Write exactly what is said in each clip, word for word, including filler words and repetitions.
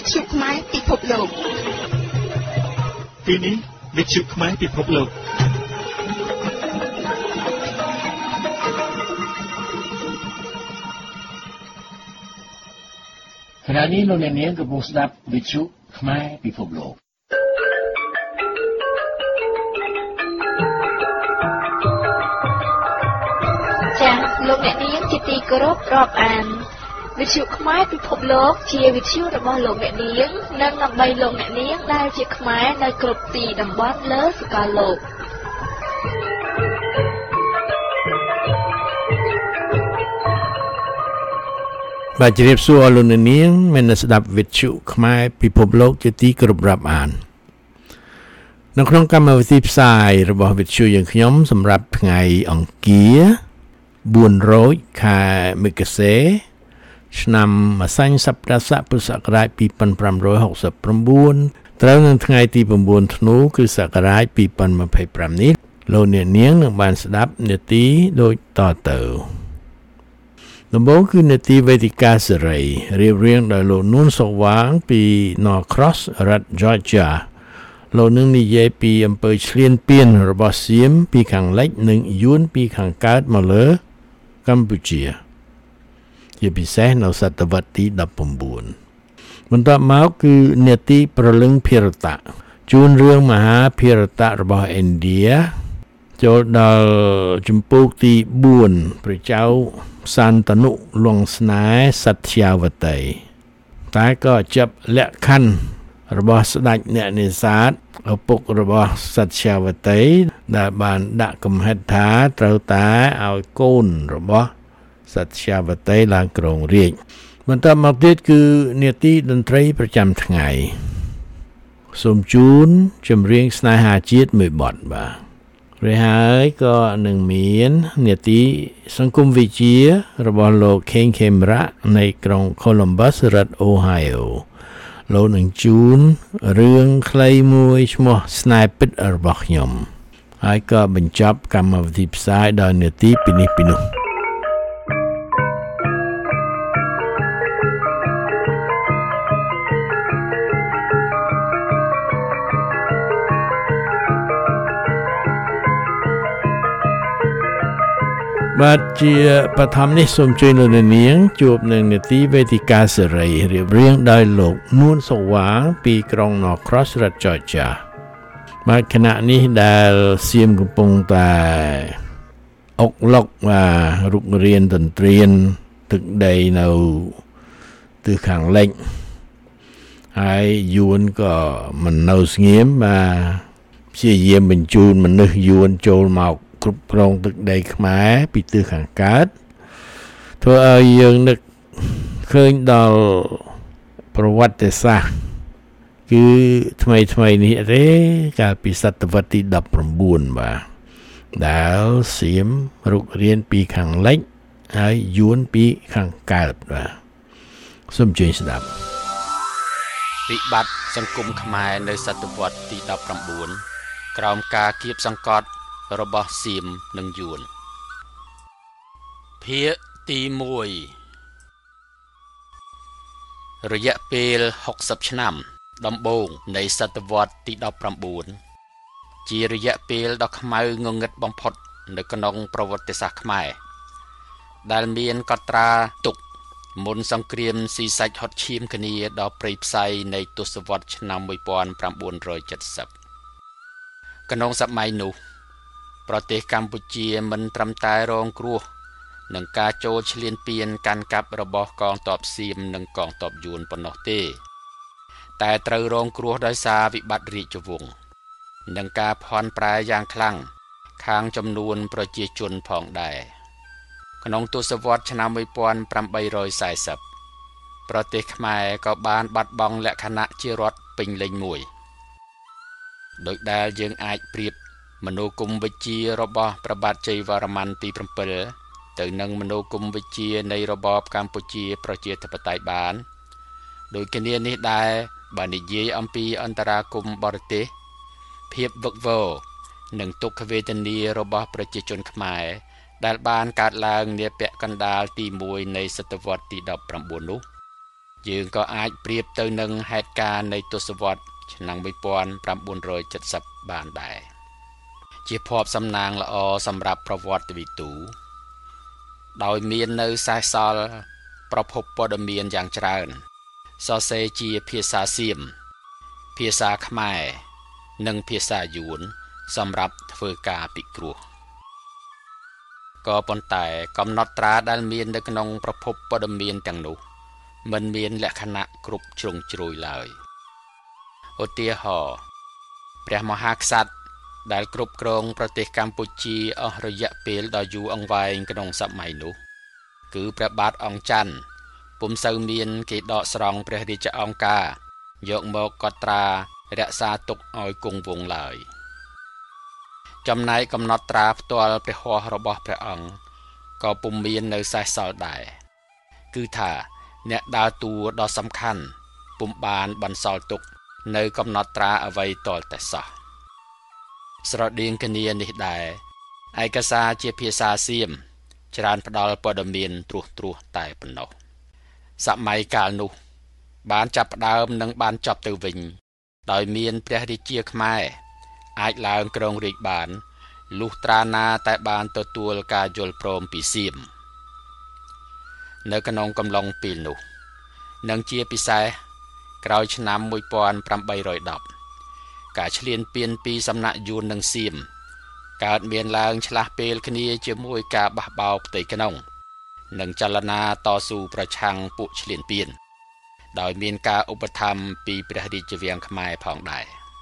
ទ្យុខ្មែរពិភពលោកពេលនេះវិទ្យុខ្មែរពិភពលោកខណៈនេះលោកអ្នកនាងកំពុងស្ដាប់វិទ្យុខ្មែរពិភពលោកចា៎លោកអ្នកនាងជាទីគោរពរាប់អានវិទ្យុខ្មែរពិភពលោកជាវិទ្យុរបស់លោកអ្នកនាងនិងដើម្បីលោកអ្នកនាងដែលជាខ្មែរនៅគ្រប់ទីតំបន់លើសកលលោកបាទជម្រាបសួរលោកអ្នកនាងមានស្ដាប់វិទ្យុខ្មែរពិភពលោកជាទីគោរពរាប់អាននៅក្នុងកម្មវិធីផ្សាយរបស់វិទ្យុយើងខ្ញុំសម្រាប់ថ្ងៃអង្គារបួនរោចខែមករាឆ្នាំម្សាញ់សប្តាហ៍ពុទ្ធសករាជពីរពាន់ប្រាំរយហកសិបប្រាំបួនត្រូវនៅថ្ងៃទី៩ធ្នូគ្រិស្តសករាជពីរពាន់ម្ភៃប្រាំនេះលោកអ្នកនាងនឹងបានស្ដាប់នាទីដូចតទៅដំបូងគឺនាទីវេទិកាសេរីរៀបរៀងដោយលោកនួនសុវាងពី Norcross រដ្ឋ Georgia លោកនឹងនិយាយពីអំពើឈ្លានពានរបស់សៀមពីខាងលិចនិងយួនពីខាងកើតមកលើកម្ពុជាជាពិសេសនៅសតវត្សទីដប់ប្រាំបួនបន្ទាប់មកគឺនាទីប្រលឹងភារតៈជូនរឿងមហាភារតៈរបស់ឥណ្ឌាចូលដល់ជំពូកទីបួនព្រះចៅសន្តនុលង្ស្នេហ៍សត្យាវតីតែក៏ចាប់លក្ខខណ្ឌរបស់ស្ដេចអ្នកនេសាទឪពុករបស់សត្យាវតីដែលបានដាក់កំហិតថាត្រូវតែឲ្យកូនរបស់សត្យាវតីឡើងគ្រងរាជ្យបន្តមកទៀតគឺនាទីតន្ត្រីប្រចាំថ្ងៃសូមជូនចម្រៀងស្នេហាជាតិមួយបទបាទrồiហើយក៏នឹងមាននាទីសង្គមវិទ្យារបស់លោក King Kemra នៃក្រុង Columbus រដ្ឋ Ohio លោកនឹងជូនរឿងខ្លីមួយឈ្មោះស្នេហ៍ពិតរបស់ខ្ញុំហើយក៏បញ្ចប់កម្មវិធីផ្សាយដោយនាទីពីនេះពីនោះបាទជាបឋមនេះសូមជួយលោកនាងជួបនឹងនាទីវេទិកាសេរីរៀបរៀងដោយលោកនួនសុវាងពីក្រុង Norcross រដ្ឋ Georgia បាទគណៈនេះដែលសៀមកំពុងតែអុកឡុកបាទរុករៀនតន្ត្រៀនទឹកដីនៅទិសខាងលិចហើយយួនក៏មិននៅស្ងៀមបាទព្យាយាមបញ្ជូនមនុស្សយួនចូលមកគ្រប់គ្រងទឹកដីខ្មែរពីទិសខាងកើតធ្វើឲ្យយើងនឹកឃើញដល់ប្រវត្តិសាស្ត្រគឺថ្មីថ្មីនេះទេកាលពីសតវត្សទីដប់ប្រាំបួនបាទដែលសៀមរុករៀនពីខាងលិចហើយយួនពីខាងកើតបាទសូមជួយស្ដាប់វិបត្តិសង្គមខ្មែរនៅសតវត្សទីដប់ប្រាំបួនក្រោមការគៀបសង្កត់របស់សៀមនិងយួនភាគទីមួយរយៈពេលហុកសិបឆ្នាំដំបូងនៃសតវត្សទីដប់ប្រាំបួនជារយៈពេលដ៏ខ្មៅងងឹតបំផុតនៅក្នុងប្រវត្តិសាស្ត្រខ្មែរដែលមានកត់ត្រាទុកមុនសង្គ្រាមស៊ីសាច់ហុតឈាមគ្នាដ៏ព្រៃផ្សៃនៃទសវត្សរ៍ឆ្នាំមួយពាន់ប្រាំបួនរយเจ็ดสิบក្នុងសម័យនោះប្រទេសកម្ពុជាមិនត្រឹមតែរងគ្រោះនឹងការចូលឈ្លានពានកាន់កាប់របស់កងទ័ពសៀមនិងកងទ័ពយួនប៉ុណ្ណោះទេតែត្រូវរងគ្រោះដោយសារវិបត្តិរាជវង្សនិងការភ័ន្តប្រែយ៉ាងខ្លាំងខាងចំនួនប្រជាជនផងដែរក្នុងទសវត្សរ៍ឆ្នាំមួយពាន់ប្រាំបីរយសែសិបប្រទេសខ្មែរក៏បានបាត់បង់លក្ខណៈជារដ្ឋពេញលេញមួយដោយដែលយើងអាចប្រៀបមនោគមវិជ្ជារបស់ព្រះបាទជ័យវរ្ម័នទី7ទៅនឹងមនោគមវិជ្ជានៃរបបកម្ពុជាប្រជាធិបតេយ្យបានដោយគ្នានេះដែរបើនិយាយអំពីអន្តរាគមន៍បរទេសភាពវឹកវរនិងទុក្ខវេទនារបស់ប្រជាជនខ្មែរដែលបានកើតឡើងនាពាក់កណ្ដាលទីមួយនៃសតវត្សទីដប់ប្រាំបួននោះយើងក៏អាចប្រៀបទៅនឹងហេតុការណ៍នៃទសវត្សរ៍ឆ្នាំmột nghìn chín trăm七十បានដែរជាភ័ព្វសំណាងល្អសម្រាប់ប្រវត្តិវិទូដោយមាននៅសេសសល់ប្រភពព័ត៌មានយ៉ាងច្រើនសរសេរជាភាសាសៀមភាសាខ្មែរនិងភាសាយួនសម្រាប់ធ្វើការពិគ្រោះក៏ប៉ុន្តែកំណត់ត្រាដែលមាននៅក្នុងប្រភពព័ត៌មានទាំងនោះមិនមានលក្ខណៈគ្រប់ជ្រុងជ្រោយឡើយឧទាហរណ៍ព្រះមហាក្សត្រដែលគ្រប់គ្រងប្រទេសកម្ពុជាអស់រយៈពេលដ៏យូរអង្វែងក្នុងសម័យនោះគឺព្រះបាទអង្គច័ន្ទពុំសូវមានគេដកស្រង់ព្រះរាជអង្គការយកមកកត់ត្រារក្សាទុកឲ្យគង់វង្សឡើយចំណែកកំណត់ត្រាផ្ទាល់ព្រះហស្ថរបស់ព្រះអង្គក៏ពុំមាននៅសេសសល់ដែរគឺថាអ្នកដើរតួដ៏សំខាន់ពុំបានបន្សល់ទុកនៅកំណត់ត្រាអ្វីទាល់តែសោះស្រដៀងគ្នានេះដែរឯកសារជាភាសាសៀមច្រើនផ្ដល់ព័ត៌មានត្រួសត្រាសតែប៉ុណ្ណោះសម័យកាលនោះបានចាប់ផ្ដើមនិងបានចប់ទៅវិញដោយមានព្រះរាជាខ្មែរអាចឡើងគ្រងរាជ្យបានលុះត្រាណាតែបានទទួលការយល់ព្រមពីសៀមនៅក្នុងកំឡុងពេលនោះនិងជាពិសេសក្រោយឆ្នាំmột nghìn tám trăm mườiការឈ្លានពានពីសំណាក់យួននិងសៀមកើតមានឡើងឆ្លាស់ពេលគ្នាជាមួយការបះបោរផ្ទៃក្នុងនិងចលនាតស៊ូប្រឆាំងពួកឈ្លានពានដោយមានការឧបត្ថម្ភពីព្រះរាជវាំងខ្មែរផងដែរ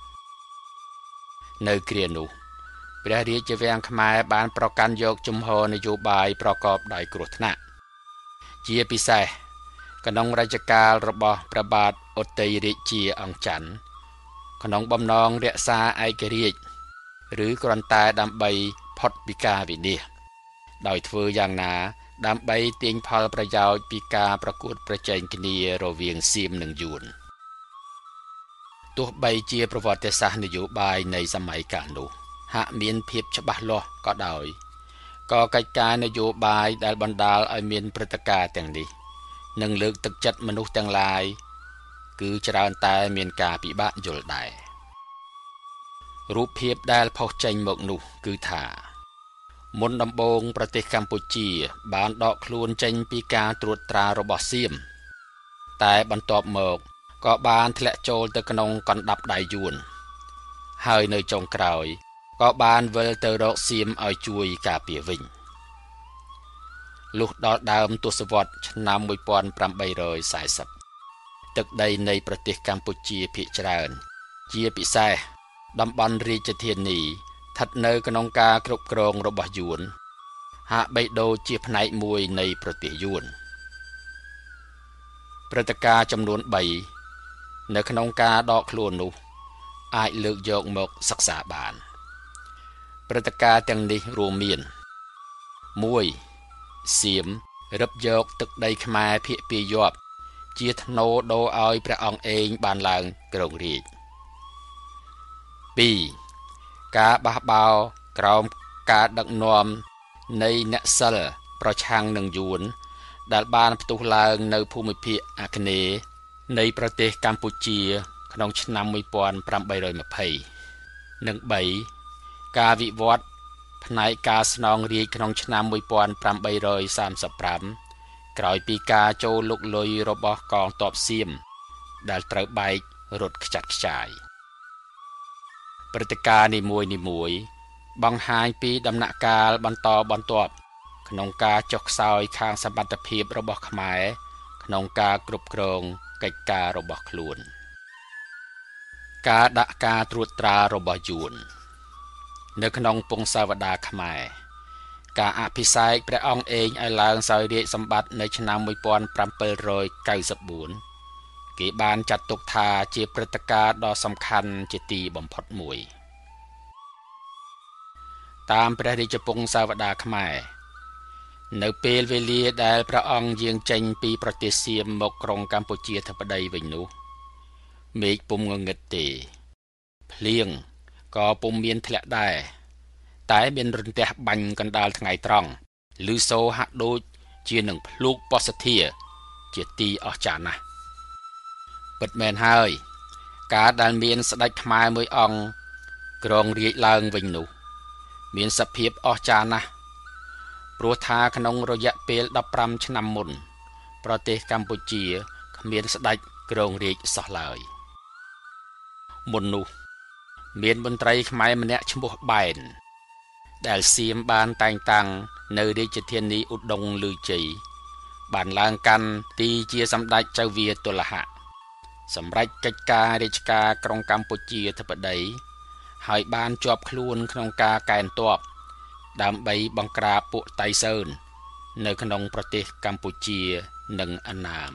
នៅគ្រានោះព្រះរាជវាំងខ្មែរបានប្រកាន់យកជំហរនយោបាយប្រកបដោយគ្រោះថ្នាក់ជាពិសេសក្នុងរជ្ជកាលរបស់ព្រះបាទឧទ័យរាជាអង្គច័ន្ទក្នុងបំណងរក្សាឯករាជ្យឬគ្រាន់តែដើម្បីផុតពីការវិនាសដោយធ្វើយ៉ាងណាដើម្បីទាញផលប្រយោជន៍ពីការប្រកួតប្រជែងគ្នារវាងសៀមនិងយួនទោះបីជាប្រវត្តិសាស្ត្រនយោបាយនៃសម័យកាលនោះហាក់មានភាពច្បាស់លាស់ក៏ដោយក៏កិច្ចការនយោបាយដែលបណ្ដាលឲ្យមានព្រឹត្តិការណ៍ទាំងនេះនិងលើកទឹកចិត្តមនុស្សទាំងឡាយគឺច្រើនតែមានការពិបាកយល់ដែររូបភាពដែលផុសចេញមកនោះគឺថាមុនដំបូងប្រទេសកម្ពុជាបានដកខ្លួនចេញពីការត្រួតត្រារបស់សៀមតែបន្ទាប់មកក៏បានធ្លាក់ចូលទៅក្នុងកណ្ដាប់ដៃយួនហើយនៅចុងក្រោយក៏បានវិលទៅរកសៀមឲ្យជួយការពារវិញលុះដល់ដើមទសវត្សរ៍ឆ្នាំmột nghìn tám trăm bốn mươiទឹកដីនៃប្រទេសកម្ពុជាភាគច្រើនជាពិសេសតំបន់រាជធានីស្ថិតនៅក្នុងការគ្រប់គ្រងរបស់យួនហាក់បីដូចជាផ្នែកមួយនៃប្រទេសយួនព្រឹត្តិការណ៍ចំនួនបីនៅក្នុងការដកខ្លួននោះអាចលើកយកមកសិក្សាបានព្រឹត្តិការណ៍ទាំងនេះរួមមានមួយសៀមរឹបយកទឹកដីខ្មែរភាគពីរយប់ជាធ្នូដូរឲ្យព្រះអង្គឯងបានឡើងគ្រងរាជ្យពីរការបះបោរក្រោមការដឹកនាំនៃអ្នកសិលប្រឆាំងនឹងយួនដែលបានផ្ទុះឡើងនៅភូមិភាគអាគ្នេយ៍នៃប្រទេសកម្ពុជាក្នុងឆ្នាំmột nghìn tám trăm hai mươiនិងបីការវិវត្តផ្នែកការស្នងរាជក្នុងឆ្នាំmột nghìn tám trăm ba mươi lămក្រោយពីការចូលលុកលុយរបស់កងទ័ពសៀមដែលត្រូវបែករត់ខ្ចាត់ខ្ចាយព្រឹត្តិការណ៍នីមួយៗបង្ហាញពីដំណាក់កាលបន្តបន្ទាប់ក្នុងការចុះខ្សោយខាងសមត្ថភាពរបស់ខ្មែរក្នុងការគ្រប់គ្រងកិច្ចការរបស់ខ្លួនការដាក់ការត្រួតត្រារបស់យួននៅក្នុងពង្សាវតារខ្មែរការអភិសេកព្រះអង្គឯងឲ្យឡើងសោយរាជសម្បត្តិនៅឆ្នាំmột nghìn bảy trăm chín mươi tưគេបានចាត់ទុកថាជាព្រឹត្តិការណ៍ដ៏សំខាន់ជាទីបំផុតមួយតាមព្រះរាជពង្សាវតារខ្មែរនៅពេលវេលាដែលព្រះអង្គយាងចេញពីប្រទេសសៀមមកក្រុងកម្ពុជាធិបតីវិញនោះមេឃពុំងងឹតទេភ្លៀងក៏ពុំមានធ្លាក់ដែរតែមានរន្ទះបាញ់កណ្ដាលថ្ងៃត្រង់ឮសូរហាក់ដូចជានឹងភ្លូកបោះសធាជាទីអស្ចារ្យណាស់ពិតមែនហើយការដែលមានស្ដេចខ្មែរមួយអង្គគ្រងរាជឡើងវិញនោះមានសភាពអស្ចារ្យណាស់ព្រោះថាក្នុងរយៈពេលដប់ប្រាំឆ្នាំមុនប្រទេសកម្ពុជាគ្មានស្ដេចគ្រងរាជសោះឡើយមុននោះមានមន្ត្រីខ្មែរម្នាក់ឈ្មោះបែនដែលសៀមបានតែងតាំងនៅរាជធានីឧដុង្គឮជ័យបានឡើងកាន់ទីជាសម្ដេចចៅវាទុលហៈសម្រេចកិច្ចការរាជការក្រុងកម្ពុជាធិបតីហើយបានជាប់ខ្លួនក្នុងការកែនទ័ពដើម្បីបង្ក្រាបពួកតៃសឺននៅក្នុងប្រទេសកម្ពុជានិងអណ្ណាម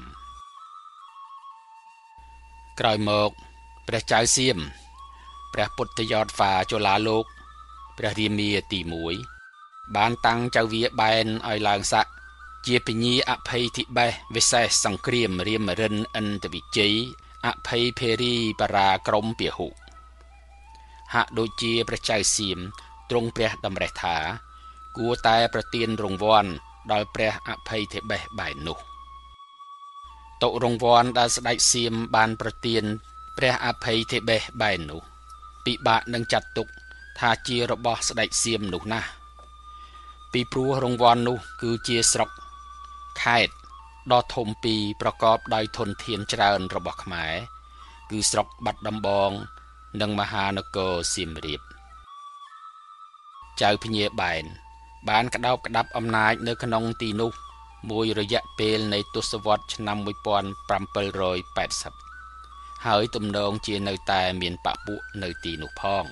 ក្រោយមកព្រះចៅសៀមព្រះពុទ្ធយោធាហ្វាជូឡាលោកព្រះរាមាទីមួយបានតាំងចៅវាបែនឲ្យឡើងស័ក្តិជាពញាអភ័យធិបេសវិសេសសង្គ្រាមរាមរិនឥន្ទវិជ័យអភ័យភេរីបរាក្រមពហុហាក់ដូចជាព្រះចៅសៀមទ្រង់ព្រះតម្រេះថាគួរតែប្រទានរង្វាន់ដល់ព្រះអភ័យធិបេសបែននោះតុរង្វាន់ដែលស្ដេចសៀមបានប្រទានព្រះអភ័យធិបេសបែននោះពិបាកនឹងចាត់ទុកថាជារបស់ស្ដេចសៀមនោះណាស់ពីព្រោះរង្វាន់នោះគឺជាស្រុកខេត្តដ៏ធំពីរប្រកបដោយធនធានច្រើនរបស់ខ្មែរគឺស្រុកបាត់ដំបងនិងមហានគរសៀមរាបចៅភញាបែនបានក្តោបក្តាប់អំណាចនៅក្នុងទីនោះមួយរយៈពេលនៃទសវត្សរ៍ឆ្នាំmột nghìn bảy trăm tám mươiហើយទំនងជានៅតែមានបពុនៅទីនោះផង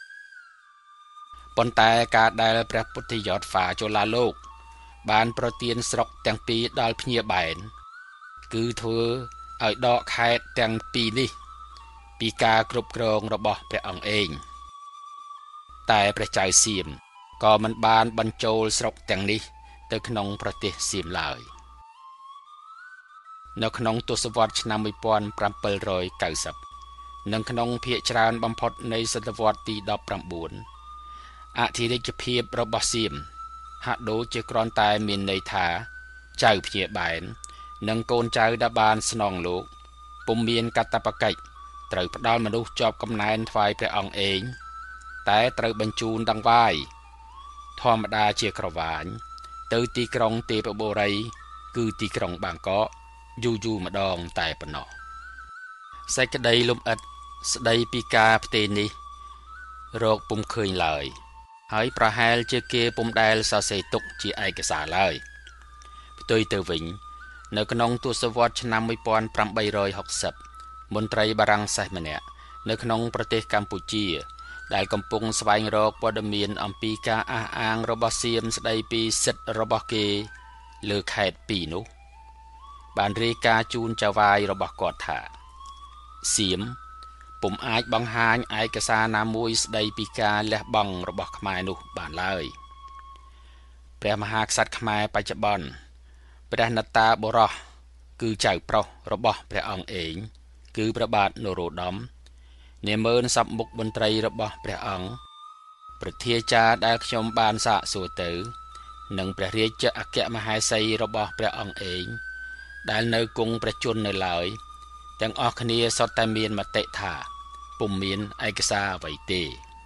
ប៉ុន្តែការដែលព្រះពុទ្ធយោធាហ្វាជូឡាលោកបានប្រទានស្រុកទាំងពីរដល់ភញាបែនគឺធ្វើឲ្យដកខេត្តទាំងពីរនេះពីការគ្រប់គ្រងរបស់ព្រះអង្គឯងតែព្រះចៅសៀមក៏មិនបានបញ្ចូលស្រុកទាំងនេះទៅក្នុងប្រទេសសៀមឡើយនៅក្នុងទសវត្សរ៍ឆ្នាំmột nghìn bảy trăm chín mươiនិងក្នុងភាគច្រើនបំផុតនៃសតវត្សរ៍ទីដប់ប្រាំបួនអធិរាជភាពរបស់សៀមហាក់ដូចជាគ្រាន់តែមានន័យថាចៅភញាបែននិងកូនចៅដែលបានស្នងលោកពុំមានកាតព្វកិច្ចត្រូវផ្ដល់មនុស្សជាប់កំណែនថ្វាយព្រះអង្គឯងតែត្រូវបញ្ជូនដង្វាយធម្មតាជាក្រវាញទៅទីក្រុងទេពបុរីគឺទីក្រុងបាងកកយូរយូរម្ដងតែប៉ុណ្ណោះសេចក្តីលំអិតស្ដីពីការផ្ទេរនេះរកពុំឃើញឡើយហើយប្រហែលជាគេពុំដែលសរសេរទុកជាឯកសារឡើយផ្ទុយទៅវិញនៅក្នុងទសវត្សរ៍ឆ្នាំmột nghìn tám trăm sáu mươiមន្ត្រីបារាំងសេសម្នាក់នៅក្នុងប្រទេសកម្ពុជាដែលកំពុងស្វែងរកព័ត៌មានអំពីការអះអាងរបស់សៀមស្ដីពីសិទ្ធិរបស់គេលើខេត្តពីរនោះបានរាយការណ៍ជូនចៅហ្វាយរបស់គាត់ថាសៀមពុំអាចបង្ហាញឯកសារណាមួយស្ដីពីការលះបង់របស់ខ្មែរនោះបានឡើយព្រះមហាក្សត្រខ្មែរបច្ចុប្បន្នព្រះនតាបុរសគឺចៅប្រុសរបស់ព្រះអង្គឯងគឺព្រះបាទនរោត្តមនាម៉ឺនសពមុខមន្ត្រីរបស់ព្រះអង្គប្រធាចារ្យដែលខ្ញុំបានសាកសួរទៅនិងព្រះរាជអគ្គមហេសីរបស់ព្រះអង្គឯងដែលនៅគង់ព្រះជន្មនៅឡើយទាំងអស់គ្នាសុទ្ធតែមានមតិថាពុំមានឯកសារអ្វីទេ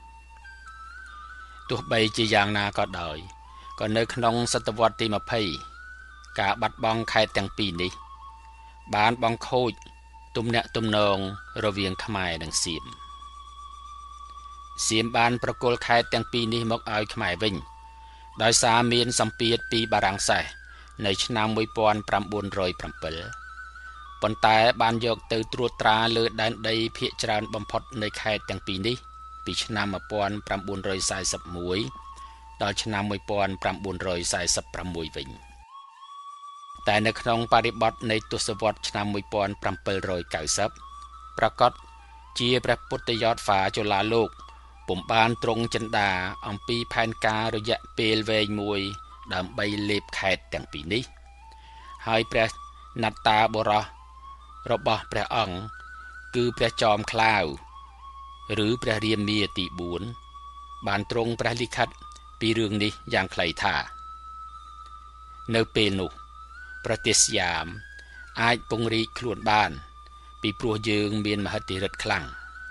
ទោះបីជាយ៉ាងណាក៏ដោយក៏នៅក្នុងសតវត្សរ៍ទីยี่สิบការបាត់បង់ខេត្តទាំងពីរនេះបានបង្ខូចទំនាក់ទំនងរវាងខ្មែរនិងសៀមសៀមបានប្រគល់ខេត្តទាំងពីរនេះមកឲ្យខ្មែរវិញដោយសារមានសម្ពាធពីបារាំងសេសនៅឆ្នាំmột nghìn chín trăm bảyប៉ុន្តែបានយកទៅត្រួតត្រាលើដែនដីភាគច្រើនបំផុតនៃខេត្តទាំងពីរនេះពីឆ្នាំmột nghìn chín trăm bốn mươi mốtដល់ឆ្នាំmột nghìn chín trăm bốn mươi sáuវិញតែនៅក្នុងបរិបទនៃទសវត្សរ៍ឆ្នាំmột nghìn bảy trăm chín mươiប្រកាសជាព្រះពុទ្ធយោធាហ្វាជូឡាលោកពុំបានទ្រង់ចិន្តាអំពីផែនការរយៈពេលវែងមួយដើម្បីលេបខេត្តទាំងពីរនេះហើយព្រះនតាបុរសរបស់ព្រះអង្គគឺព្រះចោមក្លាវឬព្រះរាមាទីបួនបានទ្រង់ព្រះលិខិតពីរឿងនេះយ៉ាងខ្លីថានៅពេលនោះប្រទេសសៀមអាចពង្រីកខ្លួនបានពីព្រោះយើងមានមហិទ្ធិឫទ្ធិខ្លាំង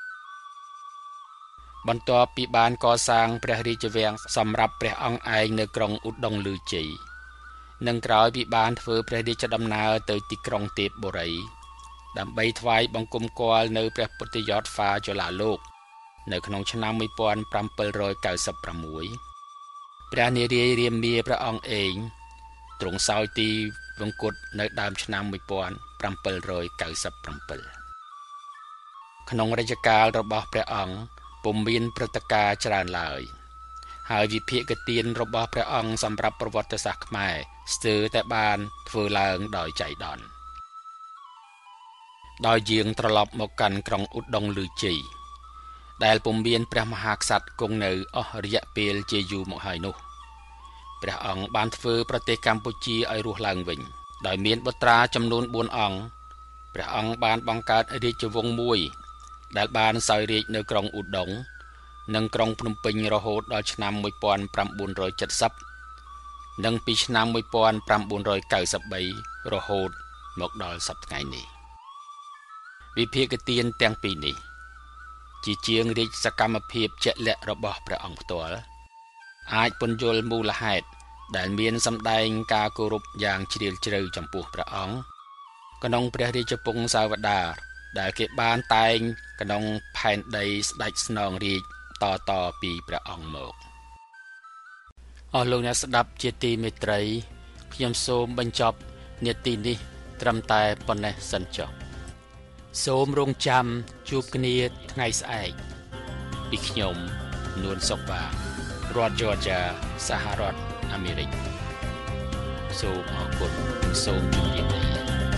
បន្ទាប់ពីបានកសាងព្រះរាជវាំងសម្រាប់ព្រះអង្គឯងនៅក្រុងឧដុង្គឮជ័យនិងក្រោយពីបានធ្វើព្រះរាជដំណើរទៅទីក្រុងទេពបុរីដើម្បីថ្វាយបង្គំគាល់នៅព្រះពុទ្ធយន្តហ្វាចលាលោកនៅក្នុងឆ្នាំmột nghìn bảy trăm chín mươi sáuព្រះនារាយរាមាព្រះអង្គឯងទ្រង់សោយទីវង្គតនៅដើមឆ្នាំmột nghìn bảy trăm chín mươi bảyក្នុងរជ្ជកាលរបស់ព្រះអង្គពុំមានព្រឹត្តិការណ៍ច្រើនឡើយហើយវិភាគទានរបស់ព្រះអង្គសម្រាប់ប្រវត្តិសាស្ត្រខ្មែរស្ទើរតែបានធ្វើឡើងដោយចៃដន្យដោយយើងត្រឡប់មកកាន់ក្រុងឧដុង្គឮជ័យដែលពុំមានព្រះមហាក្សត្រគង់នៅអស់រយៈពេលជាយូរមកហើយនោះព្រះអង្គបានធ្វើប្រទេសកម្ពុជាឲ្យរស់ឡើងវិញដោយមានបុត្រាចំនួនបួនអង្គព្រះអង្គបានបង្កើតរាជវង្សមួយដែលបានសោយរាជ្យនៅក្រុងឧដុង្គនិងក្រុងភ្នំពេញរហូតដល់ឆ្នាំmột nghìn chín trăm bảy mươiនិងពីឆ្នាំmột nghìn chín trăm chín mươi baរហូតមកដល់សព្វថ្ងៃនេះវិភាគទានទាំងពីរនេះជាជាងរាជសកម្មភាពជាក់លាក់របស់ព្រះអង្គផ្ទាល់អាចពន្យល់មូលហេតុដែលមានសម្ដែងការគោរពយ៉ាងជ្រាលជ្រៅចំពោះព្រះអង្គក្នុងព្រះរាជពង្សាវតារដែលគេបានតែងក្នុងផែនដីស្ដេចស្នងរាជតតពីព្រះអង្គមកអស់លោកអ្នកស្ដាប់ជាទីមេត្រីខ្ញុំសូមបញ្ចប់នាទីនេះត្រឹមតែប៉ុណ្ណេះសិនចុះសូមរងចាំជួបគ្នាថ្ងៃស្អែកពីខ្ញុំនួនសុកបារដ្ឋ Georgia សហរដ្ឋអាមេរិកសូមអរគុណសូមជម្រាបលា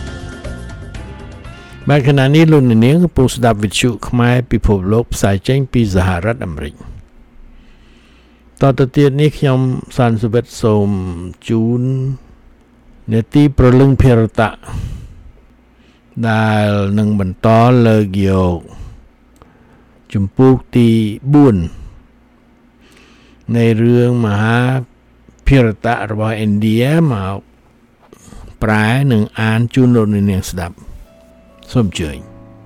បាទខណៈនេះលោកអ្នកនាងកំពុងស្ដាប់វិទ្យុខ្មែរពិភពលោកផ្សាយចេញពីសហរដ្ឋអាមេរិកតទៅទៀតនេះខ្ញុំសានសុវិតសូមជូននេតិប្រលឹងភារតៈដែលនឹងបន្តលើកយកជំពូកទីបួននៃរឿងមហាភារតៈរបស់ឥណ្ឌាមកប្រែនិងអានជូនលោកអ្នកនាងស្ដាប់សូមអញ្ជើញ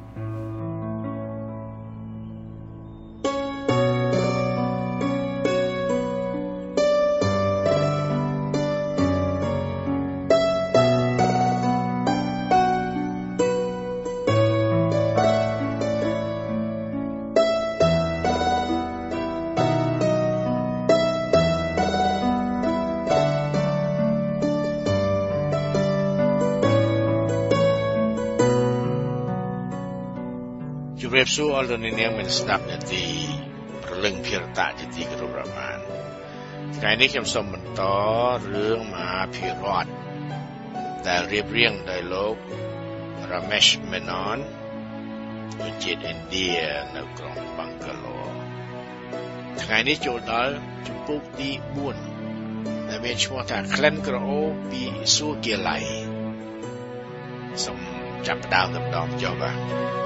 ជម្រាបសួរអស់លោកអ្នកនាងមានស្ដាប់នាទីប្រលឹងភារតៈជាទីគោរពរាប់អានថ្ងៃនេះខ្ញុំសូមបន្តរឿងមហាភារតដែលរៀបរៀងដោយលោក Ramesh Menon ជាតិឥណ្ឌានៅក្រុង Bangalore ថ្ងៃនេះចូលដល់ជំពូកទីបួនដែលមានឈ្មោះថាក្លិនក្រអូបពីសួគ៌ាឡ័យសូមចាប់ផ្ដើមដំណងចុះបាទ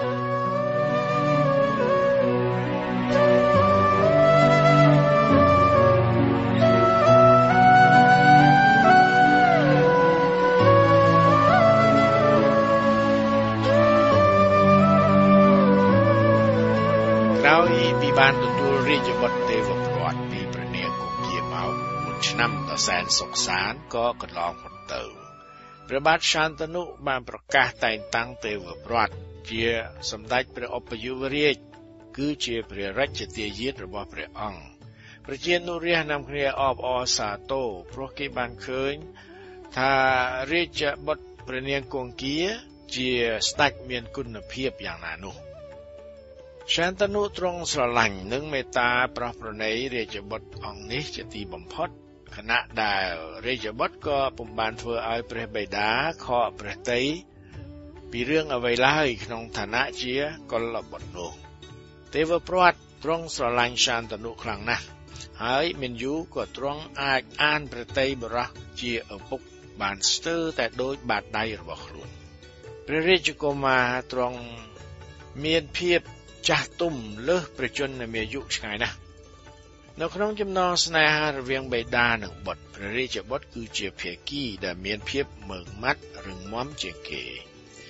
បានទទួលរាជបុត្រទេវព្រ័ត្រពីព្រះនាងគង្គីមកមួយឆ្នាំដ៏សែនសុខសាន្តក៏កន្លងផុតទៅព្រះបាទសាន្តនុបានប្រកាសតែងតាំងទេវព្រ័ត្រជាសម្ដេចព្រះឧបយុវរាជគឺជាព្រះរាជទាយាទរបស់ព្រះអង្គប្រជានុរាស្ត្រនាំគ្នាអបអរសាទរព្រោះគេបានឃើញថារាជបុត្រព្រះនាងគង្គីជាស្ដេចមានគុណភាពយ៉ាងណានោះសាន្តនុទ្រង់ស្រឡាញ់និងមេត្តាប្រោះប្រណីរាជបុត្រអង្គនេះជាទីបំផុតខណៈដែលរាជបុត្រក៏ពុំបានធ្វើឲ្យព្រះបិតាខកព្រះទ័យពីរឿងអ្វីឡើយក្នុងឋានៈជាកុលបុត្រនោះទេវព្រ័ត្រទ្រង់ស្រឡាញ់សាន្តនុខ្លាំងណាស់ហើយមានយូរក៏ទ្រង់អាចអានព្រះទ័យបរោះជាឪពុកបានស្ទើរតែដូចបាតដៃរបស់ខ្លួនព្រះរាជកុមារទ្រង់មានភាពចាស់ទុំលើសព្រះជន្មមានអាយុឆ្ងាយណាស់នៅក្នុងចំណងស្នេហារវាងបិតានិងបុត្រព្រះរាជបុត្រគឺជាភាគីដែលមានភាពម៉ឺងម៉ាត់រឹងមាំជាងគេ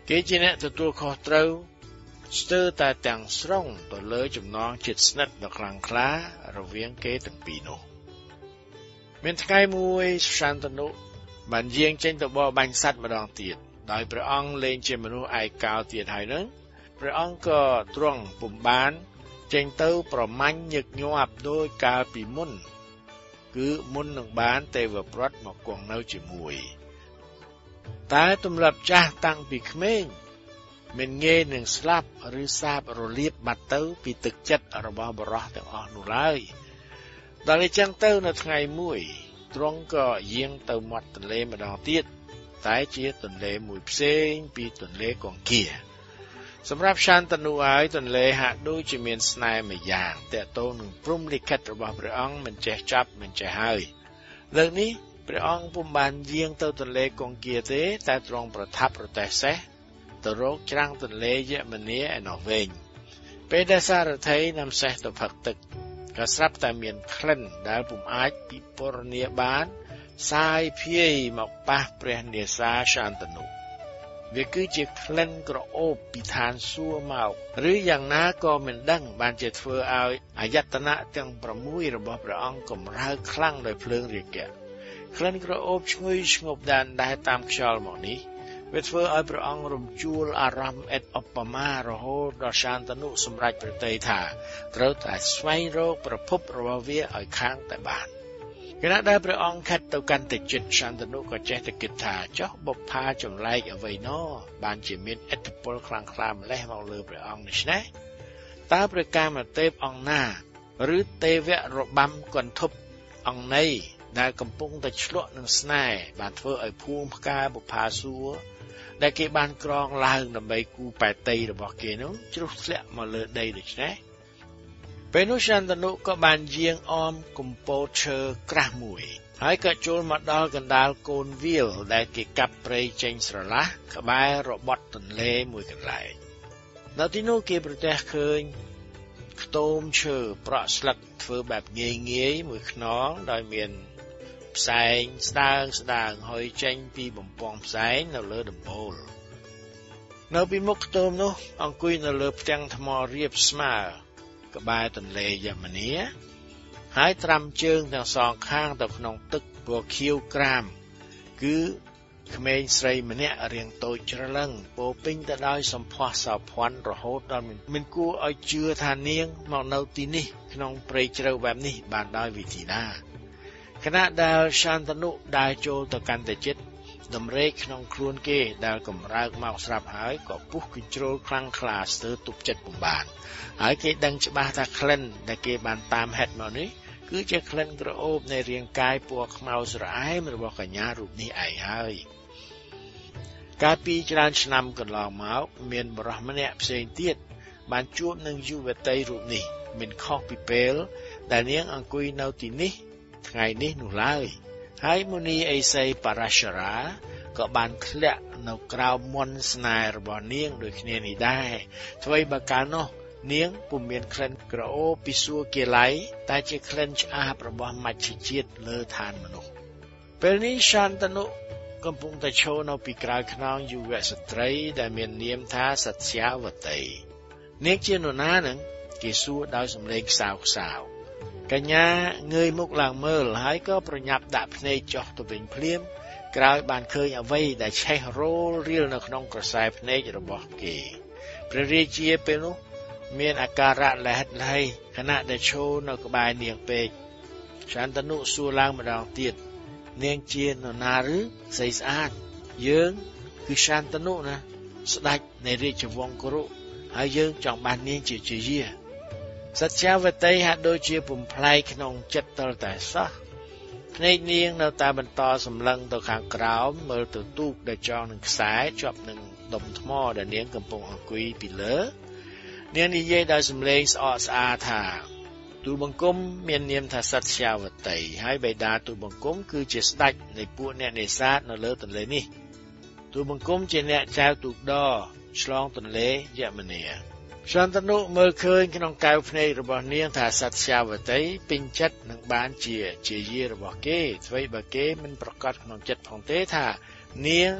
គេជាអ្នកទទួលខុសត្រូវស្ទើរតែទាំងស្រុងទៅលើចំណងជិតស្និទ្ធដ៏ខ្លាំងក្លារវាងគេទាំងពីរនោះមានថ្ងៃមួយសន្តានុបានយាងចេញទៅបរបាញ់សត្វម្ដងទៀតដោយព្រះអង្គលែងជាមនុស្សឯកោទៀតហើយនឹងព្រះអង្គក៏ទ្រង់ពុំបានចេញទៅប្រមាញ់ញឹកញាប់ដោយកាលពីមុនគឺមុននឹងបានទេវប្រត់មកគង់នៅជាមួយតែទម្លាប់ចាស់តាំងពីក្មេងមិនងាយនឹងស្លាប់ឬសាបរលាបបាត់ទៅពីទឹកចិត្តរបស់បរិសទាំងអស់នោះឡើយដល់អញ្ចឹងទៅនៅថ្ងៃមួយទ្រង់ក៏យាងទៅមាត់ទន្លេម្ដងទៀតតែជាទន្លេមួយផ្សេងពីទន្លេកង្គាសម្រាប់សាន្តនុហើយទន្លេហាក់ដូចជាមានស្នេហ៍មួយយ៉ាងតេតូននឹងព្រំលិខិតរបស់ព្រះអង្គមិនចេះចាប់មិនចេះហើយលើកនេះព្រះអង្គពុំបានយាងទៅទន្លេកង្គាទេតែទ្រង់ប្រថាប់ប្រទេសសេះទៅរកច្រាំងទន្លេយមនាឯនោះវិញពេលដែលសារថីនាំសេះទៅផឹកទឹកក៏ស្រាប់តែមានក្លិនដែលពុំអាចពិពណ៌នាបានសាយភាយមកប៉ះព្រះនេសាសាន្តនុវាគឺជាក្លិនក្រអូបពីឋានសួគ៌មកឬយ៉ាងណាក៏មិនដឹងបានជាធ្វើឲ្យអាយតនៈទាំងប្រាំមួយរបស់ព្រះអង្គកម្រើកខ្លាំងដោយភ្លើងរាគៈក្លិនក្រអូបឈ្ងុយស្ងប់ដានដែរតាមខ្យល់មកនេះវាធ្វើឲ្យព្រះអង្គរំជួលអារម្មណ៍អេតឧបមារហូតដល់សាន្តនុសម្រេចប្រតិយថាត្រូវតែស្វែងរកប្រភពរបស់វាឲ្យខាងតែបានគណៈដែលព្រះអង្គខិតទៅកាន់តែចិត្តសាន្តនុក៏ចេះតែគិតថាចុះបុប្ផាចម្លែកអ្វីណោបានជាមានឥទ្ធិពលខ្លាំងក្លាម្លេះមកលើព្រះអង្គនេះណាតើព្រះកាមទេពអង្គណាឬទេវៈរបាំគន្ធពអង្គណីដែលកំពុងតែឆ្លក់នឹងស្នេហ៍បានធ្វើឲ្យភួងផ្កាបុប្ផាសួរដែលគេបានក្រងឡើងដើម្បីគូបែតីរបស់គេនោះជ្រុះធ្លាក់មកលើដីដូច្នេះពេលនោះសាន្តនុក៏បានយាងអមកំពតឈើក្រាស់មួយហើយក៏ចូលមកដល់កណ្ដាលកូនវាលដែលគេកាប់ព្រៃចេញស្រឡះក្បែររបត់ទន្លេមួយកន្លែងនៅទីនោះគេប្រទះឃើញខ្ទមឈើប្រក់ស្លឹកធ្វើបែបងាយងាយមួយខ្នងដោយមានផ្សែងស្ដើងស្ដើងហុយចេញពីបំពង់ផ្សែងនៅលើដំបូលនៅពីមុខខ្ទមនោះអង្គុយនៅលើផ្ទាំងថ្មរាបស្មើក្បែរទន្លេយមនាហើយត្រាំជើងទាំងសងខាងទៅក្នុងទឹកពណ៌ខៀវក្រាមគឺក្មេងស្រីម្នាក់រាងតូចច្រឡឹងពោពេញទៅដោយសម្ផស្សសោភ័ណ្ឌរហូតដល់មិនគួរឲ្យជឿថានាងមកនៅទីនេះក្នុងព្រៃជ្រៅបែបនេះបានដោយវិធីណាខណៈដែលសាន្តនុដើរចូលទៅកាន់តែជិតដំរែកក្នុងខ្លួនគេដែលកម្រើកមកស្រាប់ហើយក៏ពុះកញ្ជ្រោលខ្លាំងក្លាស្ទើរទប់ចិត្តពុំបានហើយគេដឹងច្បាស់ថាក្លិនដែលគេបានតាមហេតុមកនេះគឺជាក្លិនក្រអូបនៃរាងកាយពណ៌ខ្មៅស្រអែមរបស់កញ្ញារូបនេះឯងហើយកាលពីច្រើនឆ្នាំកន្លងមកមានបរិសម្នាក់ផ្សេងទៀតបានជួបនឹងយុវតីរូបនេះមិនខុសពីពេលដែលនាងអង្គុយនៅទីនេះថ្ងៃនេះនោះឡើយហើយមុនីអេសីបរាශរាក៏បានធ្លាក់នៅក្រោមមន្តស្នេហ៍របស់នាងដូចគ្នានេះដែរអ្វីបើកាលនោះនាងពុំមានក្លិនក្រអូបពីសួគ៌គាឡៃតែជាក្លិនឆ្អាបរបស់មច្ឆជាតិលើឋានមនុស្សពេលនេះសាន្តនុកំពុងតែឈរនៅពីក្រោយខ្នងយុវស្ត្រីដែលមាននាមថាសត្យាវតីនាងជានរណានឹងគេសួរដោយសំឡេងខ្សោខ្សោកញ្ញាងើយមុខឡើងមើលហើយក៏ប្រញាប់ដាក់ភ្នែកចុះទៅវិញភ្លាមក្រោយបានឃើញអ្វីដែលឆេះរោលរៀលនៅក្នុងក្រសែភ្នែករបស់គេព្រះរាជាពេលនោះមានអាការៈលះលៃខណៈដែលឈរនៅក្បែរនាងពេកសាន្តនុសួរឡើងម្ដងទៀតនាងជានរណាឬស្អីស្អាតយើងគឺសាន្តនុណាស្ដេចនៃរាជវង្សគរុហើយយើងចង់បាននាងជាជាយាសត្យាវតីហាក់ដូចជាពំផ្លែកក្នុងចិត្តតលតែសោះភ្នែកនាងនៅតែបន្តសម្លឹងទៅខាងក្រោមមើលទៅទូកដែលចងនឹងខ្សែជាប់នឹងដុំថ្មដែលនាងកំពុងអង្គុយពីលើនាងនិយាយដោយសំឡេងស្អកស្អាតថាទូលបង្គំមាននាមថាសត្យាវតីហើយបិតាទូលបង្គំគឺជាស្ដេចនៃពួកអ្នកនេសាទនៅលើទន្លេនេះទូលបង្គំជាអ្នកចែវទូកដរឆ្លងទន្លេយមនាសាន្តនុមើលឃើញក្នុងកែវភ្នែករបស់នាងថាសត្យាវតីពេញចិត្តនឹងបានជាជាយារបស់គេអ្វីបើគេមិនប្រកាសក្នុងចិត្តផងទេថានាង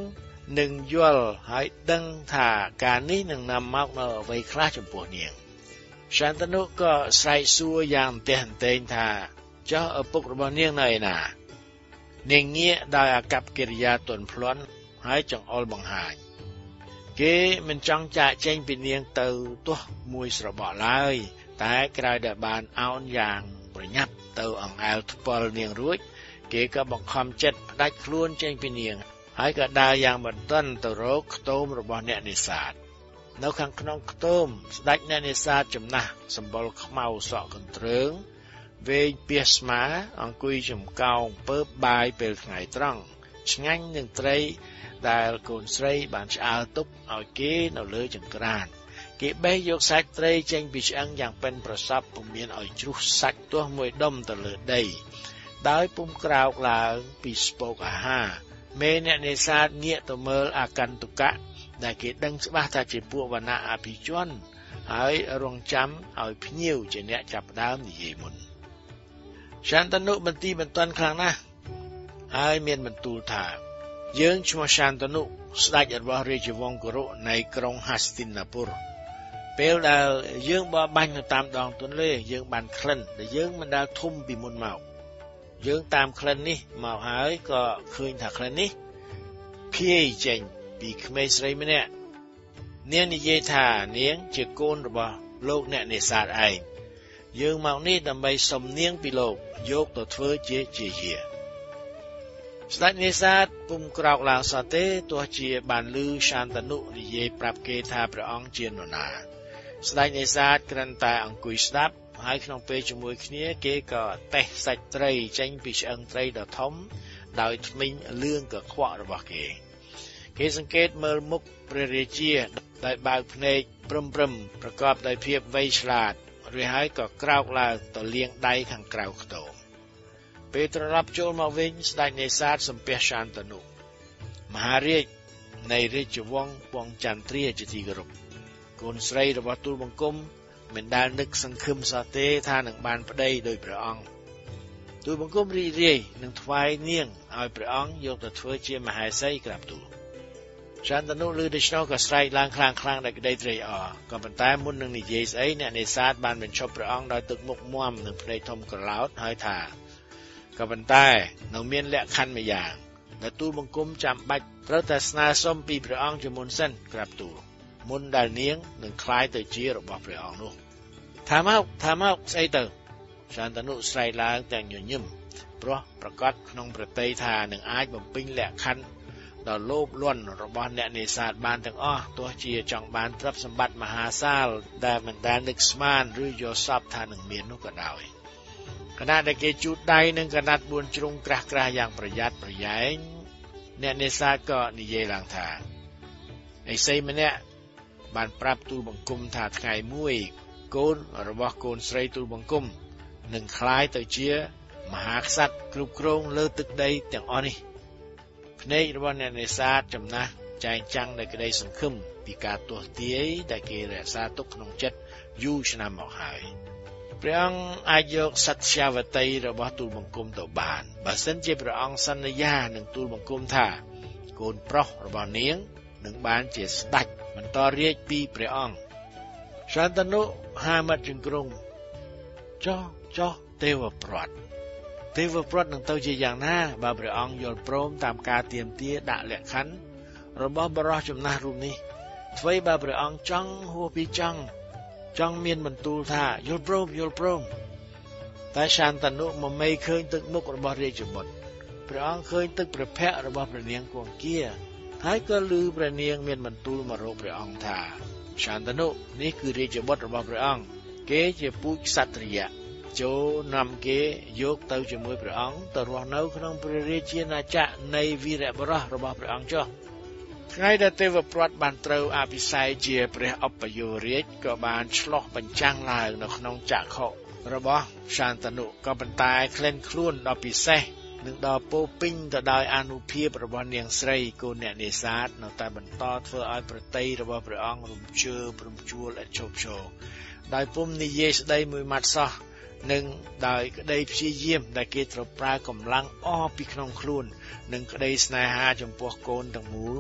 នឹងយល់ហើយដឹងថាការនេះនឹងនាំមកនៅអ្វីខ្លះចំពោះនាងសន្តានុក៏ស្រែកសួរយ៉ាងអន្ទះអន្ទែងថាចុះឪពុករបស់នាងនៅឯណានាងងាកដោយអាកប្បកិរិយាទន់ភ្លន់ហើយចង្អុលបង្ហាញគេមិនចង់ចាកចេញពីនាងទៅទោះមួយស្របក់ឡើយតែក្រោយដែលបានអោនយ៉ាងប្រញាប់ទៅអង្អែលថ្ពាល់នាងរួចគេក៏បង្ខំចិត្តផ្ដាច់ខ្លួនចេញពីនាងហើយក៏ដើរយ៉ាងបន្ទាន់ទៅរកខ្ទមរបស់អ្នកនេសាទនៅខាងក្នុងខ្ទមស្ដេចអ្នកនេសាទចំណាស់សម្បុរខ្មៅសក់កន្ទ្រើងវែងពាសស្មាអង្គុយចំកោងពើបបាយពេលថ្ងៃត្រង់ឆ្ងាញ់នឹងត្រីដែលកូនស្រីបានឆ្អើរទុកឲ្យគេនៅលើចង្ក្រានគេបេះយកសាច់ត្រីចេញពីឆ្អឹងយ៉ាងប៉ិនប្រសប់ពុំមានឲ្យជ្រុះសាច់ទាស់មួយដុំទៅលើដីដោយពុំក្រោកឡើងពីស្ពកអាហារមេអ្នកនេសាទងាកទៅមើលអាកន្តុកៈដែលគេដឹងច្បាស់ថាជាពួកវណ្ណៈអភិជនហើយរងចាំឲ្យភ្ញៀវជាអ្នកចាប់ដើមនិយាយមុនសន្តានុបន្ទីបន្ទាន់ខ្លាំងណាស់ហើយមានបន្ទូលថាយើងឈ្មោះសន្តានុស្ដេចរបស់រាជវង្សគរុនៃក្រុងហស្តិនាពុរពេលដែលយើងបរបាញ់នៅតាមដងទន្លេយើងបានក្លិនដែលយើងមិនដែលធំពីមុនមកយើងតាមក្លិននេះមកហើយក៏ឃើញថាក្លិននេះភាយចេញពីក្មេងស្រីម្នាក់នាងនិយាយថានាងជាកូនរបស់លោកអ្នកនេសាទឯងយើងមកនេះដើម្បីសុំនាងពីលោកយកទៅធ្វើជាជាយាស្ដេចនេសាទពុំក្រោកឡើងសោះទេទោះជាបានឮសន្តានុនិយាយប្រាប់គេថាព្រះអង្គជានរណាស្ដេចនេសាទគ្រាន់តែអង្គុយស្ដាប់ហើយក្នុងពេលជាមួយគ្នាគេក៏តេះសាច់ត្រីចេញពីឆ្អឹងត្រីដ៏ធំដោយធ្មេញលឿងកខ្វក់របស់គេគេសង្កេតមើលមុខព្រះរាជាដោយបើកភ្នែកព្រំព្រឹមប្រកបដោយភាពវៃឆ្លាតរួចហើយក៏ក្រោកឡើងទៅលាងដៃខាងក្រៅខ្ទមពេលត្រឡប់ចូលមកវិញស្ដេចនេសាទសំពះសន្តានុមហារាជនៃរាជវង្សពងចន្ទ្រាជាទីគោរពកូនស្រីរបស់ទូលបង្គំមិនដែលនឹកសង្ឃឹមសោះទេថានឹងបានប្តីដោយព្រះអង្គទូលបង្គំរីករាយនឹងថ្វាយនាងឲ្យព្រះអង្គយកទៅធ្វើជាមហេសីក្រាបទូលសន្តានុឮដូច្នោះក៏ស្រែកឡើងខ្លាំងខ្លាំងដោយក្តីត្រេកអរក៏ប៉ុន្តែមុននឹងនិយាយស្អីអ្នកនេសាទបានបញ្ឈប់ព្រះអង្គដោយទឹកមុខមាំនិងភ្នែកធំក្រឡោតហើយថាក៏ប៉ុន្តែនៅមានលក្ខខណ្ឌមួយយ៉ាងដែលទូលបង្គំចាំបាច់ត្រូវតែស្នើសុំពីព្រះអង្គជាមុនសិនក្រាបទូលមុនដែលនាងនឹងคล้ายទៅជារបស់ព្រះអង្គនោះថាមកថាមកស្អីទៅសន្តានុស្រែកឡើងទាំងញញឹមព្រោះប្រកាសក្នុងប្រតិយថានឹងអាចបំពេញលក្ខខណ្ឌដ៏លោភលន់របស់អ្នកនេសាទបានទាំងអស់ទោះជាចង់បានទ្រព្យសម្បត្តិមហាសាលដែលមិនដែលនឹកស្មានឬយល់សប្តិថានឹងមាននោះក៏ដោយខណៈដែលគេជូតដៃនឹងកណាត់បួនជ្រុងក្រាស់ក្រាស់យ៉ាងប្រយ័ត្នប្រយែងអ្នកនេសាទក៏និយាយឡើងថាឥសីម្នាក់បានប្រាប់ទូលបង្គំថាថ្ងៃមួយកូនរបស់កូនស្រីទូលបង្គំនឹងคล้ายទៅជាមហាក្សត្រគ្រប់គ្រងលើទឹកដីទាំងអស់នេះភ្នែករបស់អ្នកនេសាទចំណាស់ចែងចាំងដោយក្តីសង្ឃឹមពីការទស្សទាយដែលគេរក្សាទុកក្នុងចិត្តយូរឆ្នាំមកហើយព្រះអង្គអាចយកសត្យាវតីរបស់ទូលបង្គំទៅបានបើសិនជាព្រះអង្គសន្យានឹងទូលបង្គំថាកូនប្រុសរបស់នាងនឹងបានជាស្ដេចបន្តរាជពីព្រះអង្គសន្តានុហាមាត់ជង្គង់ចុះចុះទេវប្រតទេវប្រតនឹងទៅជាយ៉ាងណាបើព្រះអង្គយល់ព្រមតាមការទាមទារដាក់លក្ខខណ្ឌរបស់បរិះចំណាស់រូបនេះអ្វីបើព្រះអង្គចង់ហួសពីចង់ចង់មានបន្ទូលថាយល់ព្រមយល់ព្រមតែសន្តានុមមេឃើញទឹកមុខរបស់រាជបុត្រព្រះអង្គឃើញទឹកព្រះភ័ក្ត្ររបស់ព្រះនាងគង្គាហើយក៏ឮព្រះនាងមានបន្ទូលមករកព្រះអង្គថាសន្តានុនេះគឺរាជបុត្ររបស់ព្រះអង្គគេជាពូជក្សត្រិយៈចូលនាំគេយកទៅជាមួយព្រះអង្គទៅរស់នៅក្នុងព្រះរាជាណាចក្រនៃវីរបុរសរបស់ព្រះអង្គចុះថ្ងៃដែលទេវប្រតបានត្រូវអភិសេកជាព្រះអបយោរាជក៏បានឆ្លោះបញ្ចាំងឡើងនៅក្នុងចក្រខុរបស់សន្តានុក៏ប៉ុន្តែក្លែនខ្លួនដ៏ពិសេសនឹងដល់ពោពេញទៅដោយអានុភាពរបស់នាងស្រីកូនអ្នកនេសាទនៅតែបន្តធ្វើឲ្យប្រតិយរបស់ព្រះអង្គរំជើបរំជួលឥតឈប់ឈរដោយពុំនិយាយស្ដីមួយម៉ាត់សោះនិងដោយក្តីព្យាយាមដែលគេត្រូវប្រើកម្លាំងអស់ពីក្នុងខ្លួននិងក្តីស្នេហាចំពោះកូនទាំងមូល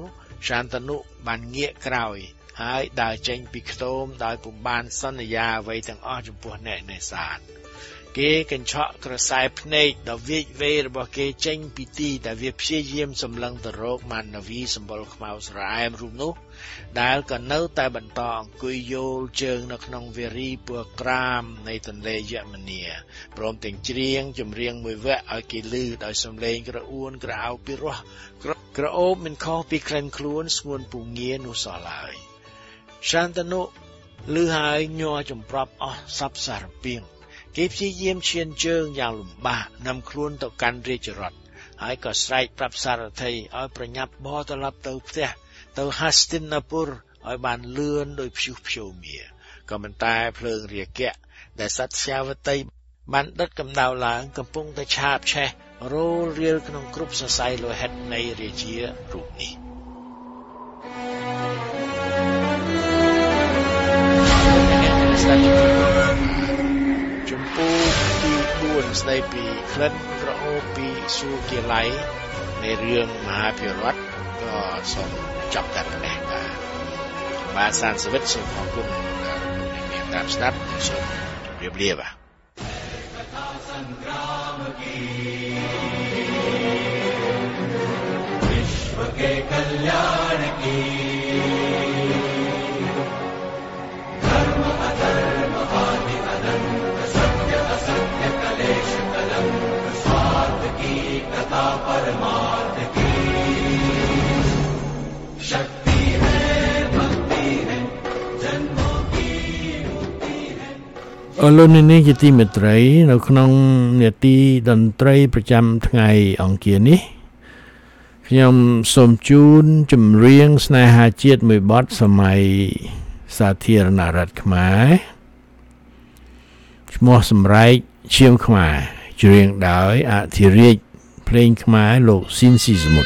សាន្តនុបានងាកក្រោយហើយដើរចេញពីខ្ទមដោយពុំបានសន្យាអ្វីទាំងអស់ចំពោះអ្នកនេសាទគេកញ្ឆក់ក្រសែភ្នែកដ៏វែកវែរបស់គេចេញពីទីដែលវាព្យាយាមសម្លឹងទៅរកមានវីសម្បុរខ្មៅស្រអែមរូបនោះដែលក៏នៅតែបន្តអង្គុយយល់ជើងនៅក្នុងវារីពណ៌ក្រាមនៃទន្លេយមនាព្រមទាំងច្រៀងចម្រៀងមួយវគ្គឲ្យគេឮដោយសំឡេងក្រអួនក្រអៅពីរោះក្រអូបមិនខុសពីក្លិនខ្លួនស្ងួនពងានោះសោះឡើយសាន្តនុឮហើយញ័រចម្ប្រាប់អស់សពសារពាង្គគេព្យាយាមឈានជើងយ៉ាងលំបាកនាំខ្លួនទៅកាន់រាជរដ្ឋហើយក៏ស្រែកប្រាប់សារថីឲ្យប្រញាប់បរត្រឡប់ទៅផ្ទះទៅហាស្ទីនណាពុរឲ្យបានលឿនដោយព្យុះព្យូមៀក៏មិនតែភ្លើងរាគៈដែលសត្វស្យាវតីបានដុតកម្ដៅឡើងកំពុងតែឆាបឆេះរោលរៀលក្នុងគ្រប់សរសៃលោហិតនៃរាជារូបនេះចំពោះទីបួនស្ដីពីក្លិនក្រអូបពីសួគ៌ាឡៃនៃរឿងមហាភិរតក៏សូមចាប់តែប៉ុណ្ណេះបាទបាទសានសវិតសូមអរគុណអ្នកតាមស្ដាប់សូមជម្រាបលាបាទविश्व के कल्याण की धर्म अधर्म आदि अनंत सत्य असत्य कलेश कलंक स्वार्थ की कथा परमार्थ की शक्ति है भक्ति है जन्मों की मुक्ति है អរលោកអ្នកនាងជាទីមេត្រីនៅក្នុងនេតិតន្ត្រីប្រចាំថ្ងៃអង្គារនេះខ្ញុំសូមជូនចម្រៀងស្នេហាជាតិមួយបទសម័យសាធារណរដ្ឋខ្មែរឈ្មោះសម្រែកឈាមខ្មែរច្រៀងដោយអធិរាជភ្លេងខ្មែរលោកស៊ីនស៊ីសមុទ្រ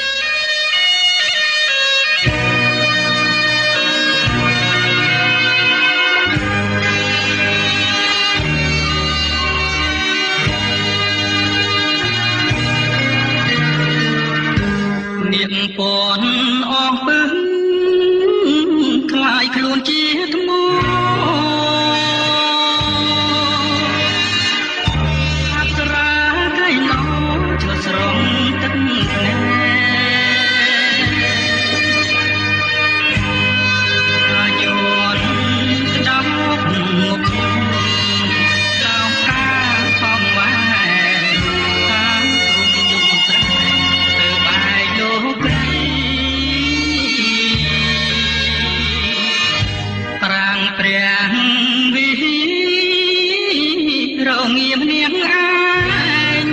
ពនអងពឹងខ្លាយខ្លួនជាថ្មអប្សរាកៃណោឆ្លុះស្រងទឹកភ្នែកអាយុនស្ដាប់មុខខ្ញុំចៅការខំវាយតាមព្រំយំស្រែទៅបាយលោកព្រះវិរងៀមនាងឯង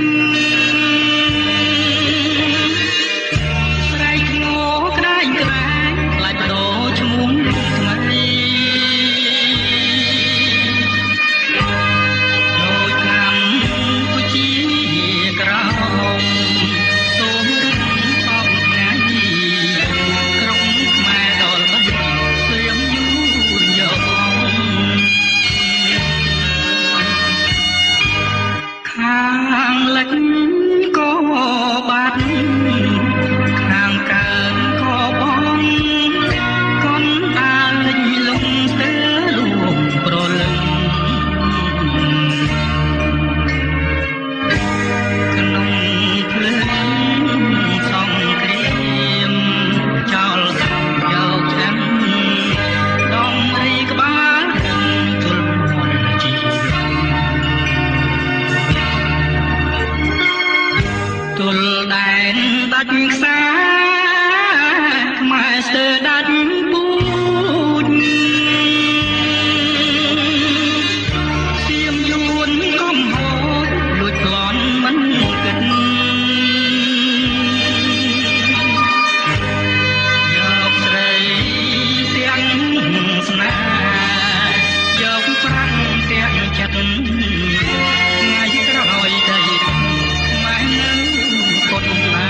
ស្រែកងោក្តាយក្រាយខ្លាចបដោឈ្មោះថ្មីដូចកម្ពុជាក្រោមសូមរំសពថ្ងៃក្រុងខ្មែរដល់បិទស្រៀងយូរយកខាងលិចក៏បាត់ខាងកើតក៏បងកូនដើរលេចលំស្ទើរលួងប្រលឹងក្នុងភ្លើងសង្គ្រាមចោលយកឆ្នាំដំរីក្បាលជលមនជីទល់ដែនដាច់ខ្សែខ្មែរស្ទើរដាច់ពូជសៀមយួនកំហូចលួចប្លន់មិនគិតយកស្រីទាំងស្នេហ៍យកប្រាំងទាំងចិត្តថ្ងៃក្រោយទៅខ្មែរនៅពុតណា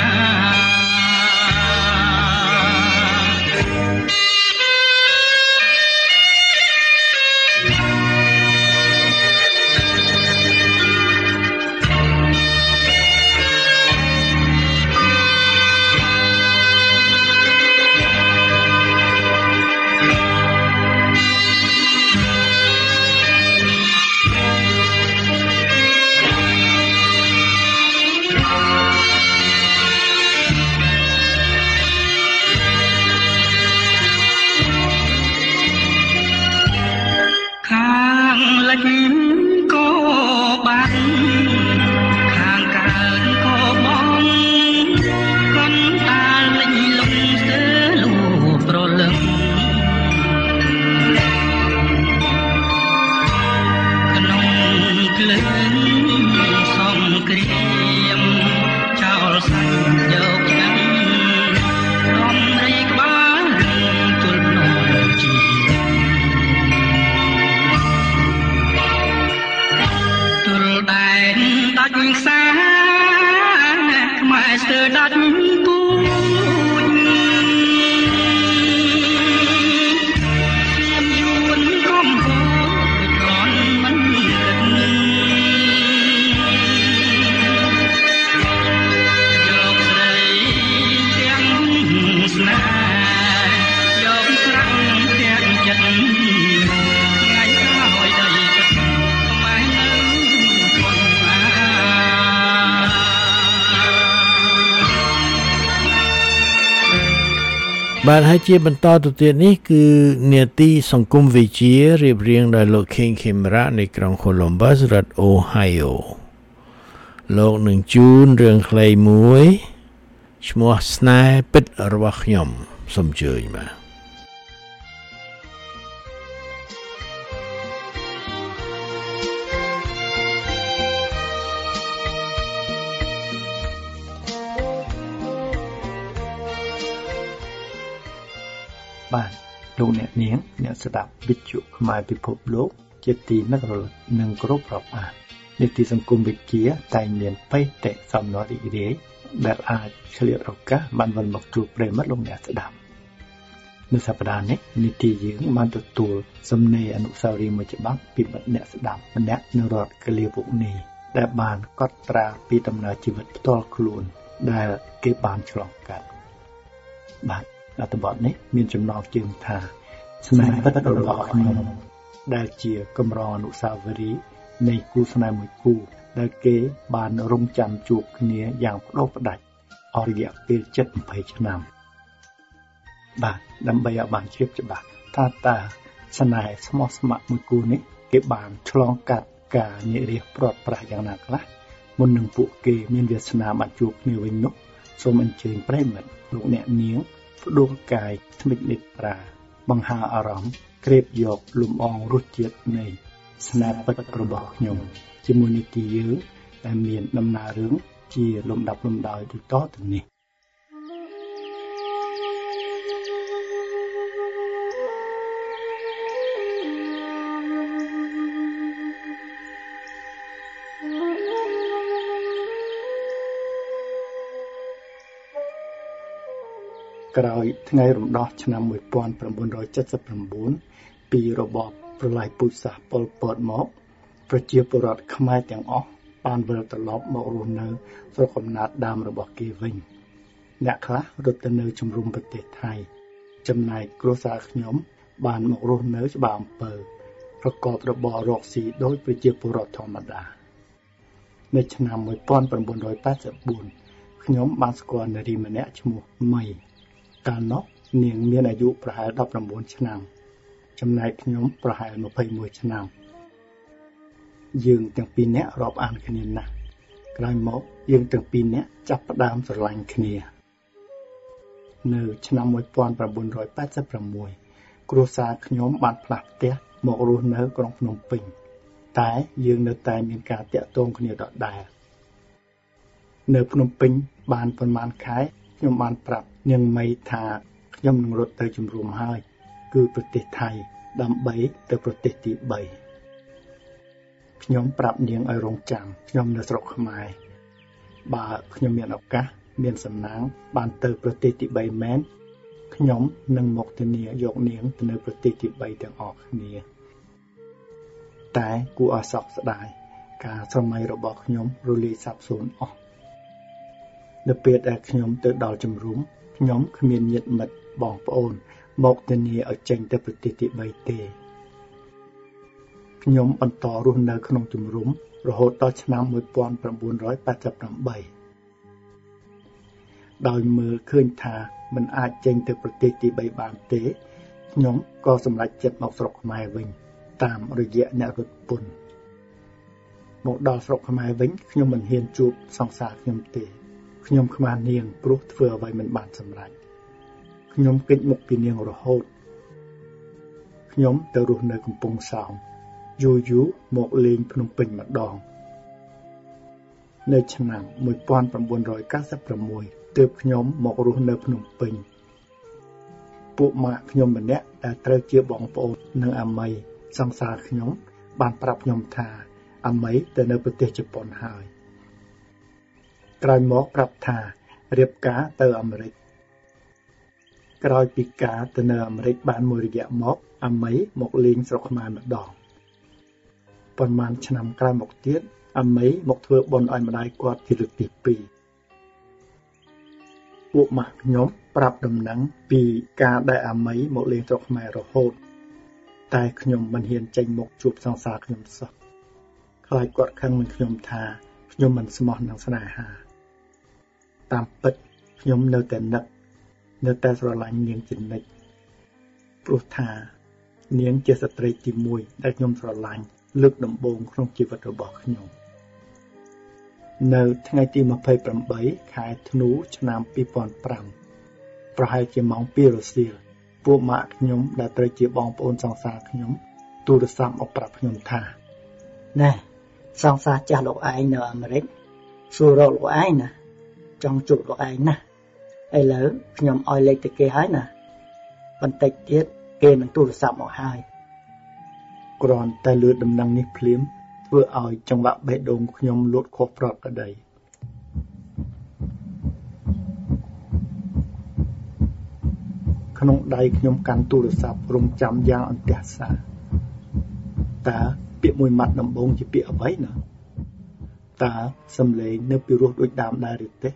ត់ខាងកើតក៏បងកូនតាលេងលំស្ទើលូប្រលឹងក្នុងក្លិនសំគ្រាមចោលសាច់យកចាំដំរីក្បាលជុលភ្នំជាជុលដែនដាច់ខ្សាខ្មែរស្ទើរដាច់ពូជសៀមយួនកំពូចរន់មិនគិតយកស្រីទាំងស្នេហ៍យកស្រាំងទាំងចិត្តថ្ងៃក្រោយដីទឹកខ្មែរនៅប៉ុនអាបាទហើយជាបន្តទៅទៀតនេះគឺនាទីសង្គមវិទ្យារៀបរៀងដោយលោក King Kimra នៃក្រុង Columbus រដ្ឋ Ohio លោកនឹងជូនរឿងខ្លីមួយឈ្មោះស្នេហ៍ពិតរបស់ខ្ញុំសូមអញ្ជើញបាទបាទលោកអ្នកនាងអ្នកស្ដាប់វិទ្យុខ្មែរពិភពលោកជាទីនឹករលឹកនិងគោរពរាប់អាននីតិសង្គមវិទ្យាតែងមានបេតិសំណួររីករាយដែលអាចឆ្លៀតឱកាសបានវិលមកជួបប្រិយមិត្តលោកអ្នកស្ដាប់នៅសប្តាហ៍នេះនីតិយើងបានទទួលសំណេរអនុស្សាវរីយ៍មួយច្បាប់ពីមិត្តអ្នកស្ដាប់ម្នាក់នៅរដ្ឋកាលីហ្វ័រញ៉ាដែលបានកត់ត្រាពីដំណើរជីវិតផ្ទាល់ខ្លួនដែលគេបានឆ្លងកាត់បាទអត្ថបទនេះមានចំណងជើងថាស្នេហ៍ពិតរបស់ខ្ញុំដែលជាកម្រងអនុស្សាវរីយ៍នៃគូស្នេហ៍មួយគូដែលគេបានរងចាំជួបគ្នាយ៉ាងផ្ដោផ្ដាច់អស់រយៈពេលជិតยี่สิบឆ្នាំបាទដើម្បីឲ្យបានជ្រាបច្បាស់ថាតើស្នេហ៍ស្មោះស្ម័គ្រមួយគូនេះគេបានឆ្លងកាត់ការនិរាសព្រាត់ប្រាសយ៉ាងណាខ្លះមុននឹងពួកគេមានវាសនាបានជួបគ្នាវិញនោះសូមអញ្ជើញប្រិយមិត្តលោកអ្នកនាងផ្ដួលកាយថ្មិចនិត្រាបង្ហើរអារម្មណ៍ក្រេបយកលំអងរសជាតិនៃស្នេហ៍ពិតរបស់ខ្ញុំជាមួយនីតិយើងដែលមានដំណើររឿងជាលំដាប់លំដោយដូចតទៅនេះក្រោយថ្ងៃរំដោះឆ្នាំnineteen seventy-nineពីរបបប្រល័យពូជសាសន៍ប៉ុល ពតមកប្រជាពលរដ្ឋខ្មែរទាំងអស់បានវិលត្រឡប់មករស់នៅស្រុកកំណើតដើមរបស់គេវិញអ្នកខ្លះរត់ទៅនៅជំរុំប្រទេសថៃចំណែកគ្រួសារខ្ញុំបានមករស់នៅច្បារអំពើប្រកបរបររកស៊ីដោយប្រជាពលរដ្ឋធម្មតានៅឆ្នាំnineteen eighty-fourខ្ញុំបានស្គាល់នារីម្នាក់ឈ្មោះមីកាលនោះនាងមានអាយុប្រហែលnineteenឆ្នាំចំណែកខ្ញុំប្រហែលtwenty-oneឆ្នាំយើងទាំងពីរនាក់រាប់អានគ្នាណាស់ក្រោយមកយើងទាំងពីរនាក់ចាប់ផ្ដើមស្រឡាញ់គ្នានៅឆ្នាំnineteen eighty-sixគ្រួសារខ្ញុំបានផ្លាស់ផ្ទះមករស់នៅក្រុងភ្នំពេញតែយើងនៅតែមានការតាក់ទងគ្នាដដែលនៅភ្នំពេញបានប្រហែលខែខ្ញុំបានប្រាប់នាងមីថាខ្ញុំនឹងរត់ទៅជំរុំហើយគឺប្រទេសថៃដើម្បីទៅប្រទេសទីthreeខ្ញុំប្រាប់នាងឲ្យរងចាំខ្ញុំនៅស្រុកខ្មែរបើខ្ញុំមានឱកាសមានសំណាងបានទៅប្រទេសទីthreeមែនខ្ញុំនឹងមកធានាយកនាងទៅនៅប្រទេសទីthreeទាំងអស់គ្នាតែគួរឲ្យសោកស្ដាយការស្រមៃរបស់ខ្ញុំរលាយសាបសូន្យអស់នៅពេលដែលខ្ញុំទៅដល់ជំរុំខ្ញុំគ្មានញាតិមិត្តបងប្អូនមកធានាឲ្យចេញទៅប្រទេសទីthreeទេខ្ញុំបន្តរស់នៅក្នុងជំរុំរហូតដល់ឆ្នាំnineteen eighty-eightដោយមើលឃើញថាមិនអាចចេញទៅប្រទេសទីthreeបានទេខ្ញុំក៏សម្រេចចិត្តមកស្រុកខ្មែរវិញតាមរយៈអ្នករត់ពន្ធមកដល់ស្រុកខ្មែរវិញខ្ញុំមិនហ៊ានជួបសង្សារខ្ញុំទេខ្ញុំខ្មាសនាងព្រោះធ្វើអ្វីមិនបានសម្រេចខ្ញុំគេចមុខពីនាងរហូតខ្ញុំទៅរស់នៅកំពង់សោមយូរយូរមកលេងភ្នំពេញម្ដងនៅឆ្នាំmột nghìn chín trăm chín mươi sáuទើបខ្ញុំមករស់នៅភ្នំពេញពួកម៉ាក់ខ្ញុំម្នាក់ដែលត្រូវជាបងប្អូននឹងអាមីសង្សារខ្ញុំបានប្រាប់ខ្ញុំថាអាមីទៅនៅប្រទេសជប៉ុនហើយក្រោយមកប្រាប់ថារៀបការទៅអាមេរិកក្រោយពីការទៅនៅអាមេរិកបានមួយរយៈមកអាមីមកលេងស្រុកខ្មែរម្ដងប៉ុន្មានឆ្នាំក្រោយមកទៀតអាមីមកធ្វើបុណ្យឲ្យម្ដាយគាត់ជាលើកទីពីរពួកម៉ាក់ខ្ញុំប្រាប់ដំណឹងពីការដែលអាមីមកលេងស្រុកខ្មែររហូតតែខ្ញុំមិនហ៊ានចេញមុខជួបសង្សារខ្ញុំសោះខ្លាចគាត់ខឹងនឹងខ្ញុំថាខ្ញុំមិនស្មោះនឹងស្នេហាតាមពិតខ្ញុំនៅតែនឹកនៅតែស្រឡាញ់នាងជានិច្ចព្រោះថានាងជាស្ត្រីទីមួយដែលខ្ញុំស្រឡាញ់លើកដំបូងក្នុងជីវិតរបស់ខ្ញុំនៅថ្ងៃទីยี่สิบแปดខែធ្នូឆ្នាំពីរពាន់ប្រាំប្រហែលជាម៉ោងពីររសៀលពួកម៉ាក់ខ្ញុំដែលត្រូវជាបងប្អូនសង្សារខ្ញុំទូរស័ព្ទមកប្រាប់ខ្ញុំថាណែសង្សារចាស់លោកឯងនៅអាមេរិកសួររកលោកឯងណាចង់ជួបលោកឯងណាឥឡូវខ្ញុំឲ្យលេខទៅគេហើយណាបន្តិចទៀតគេនឹងទូរស័ព្ទមកហើយគ្រាន់តែលឺដំណឹងនេះភ្លាមធ្វើឲ្យចង្វាក់បេះដូងខ្ញុំលូតខុសប្រក្រតីក្នុងដៃខ្ញុំកាន់ទូរស័ព្ទរំចាំយ៉ាងអន្ទះសាតើពាក្យមួយម៉ាត់ដំបូងជាពាក្យអ្វីណាតើសំឡេងនៅពីរោះដូចដើមដែរឬទេ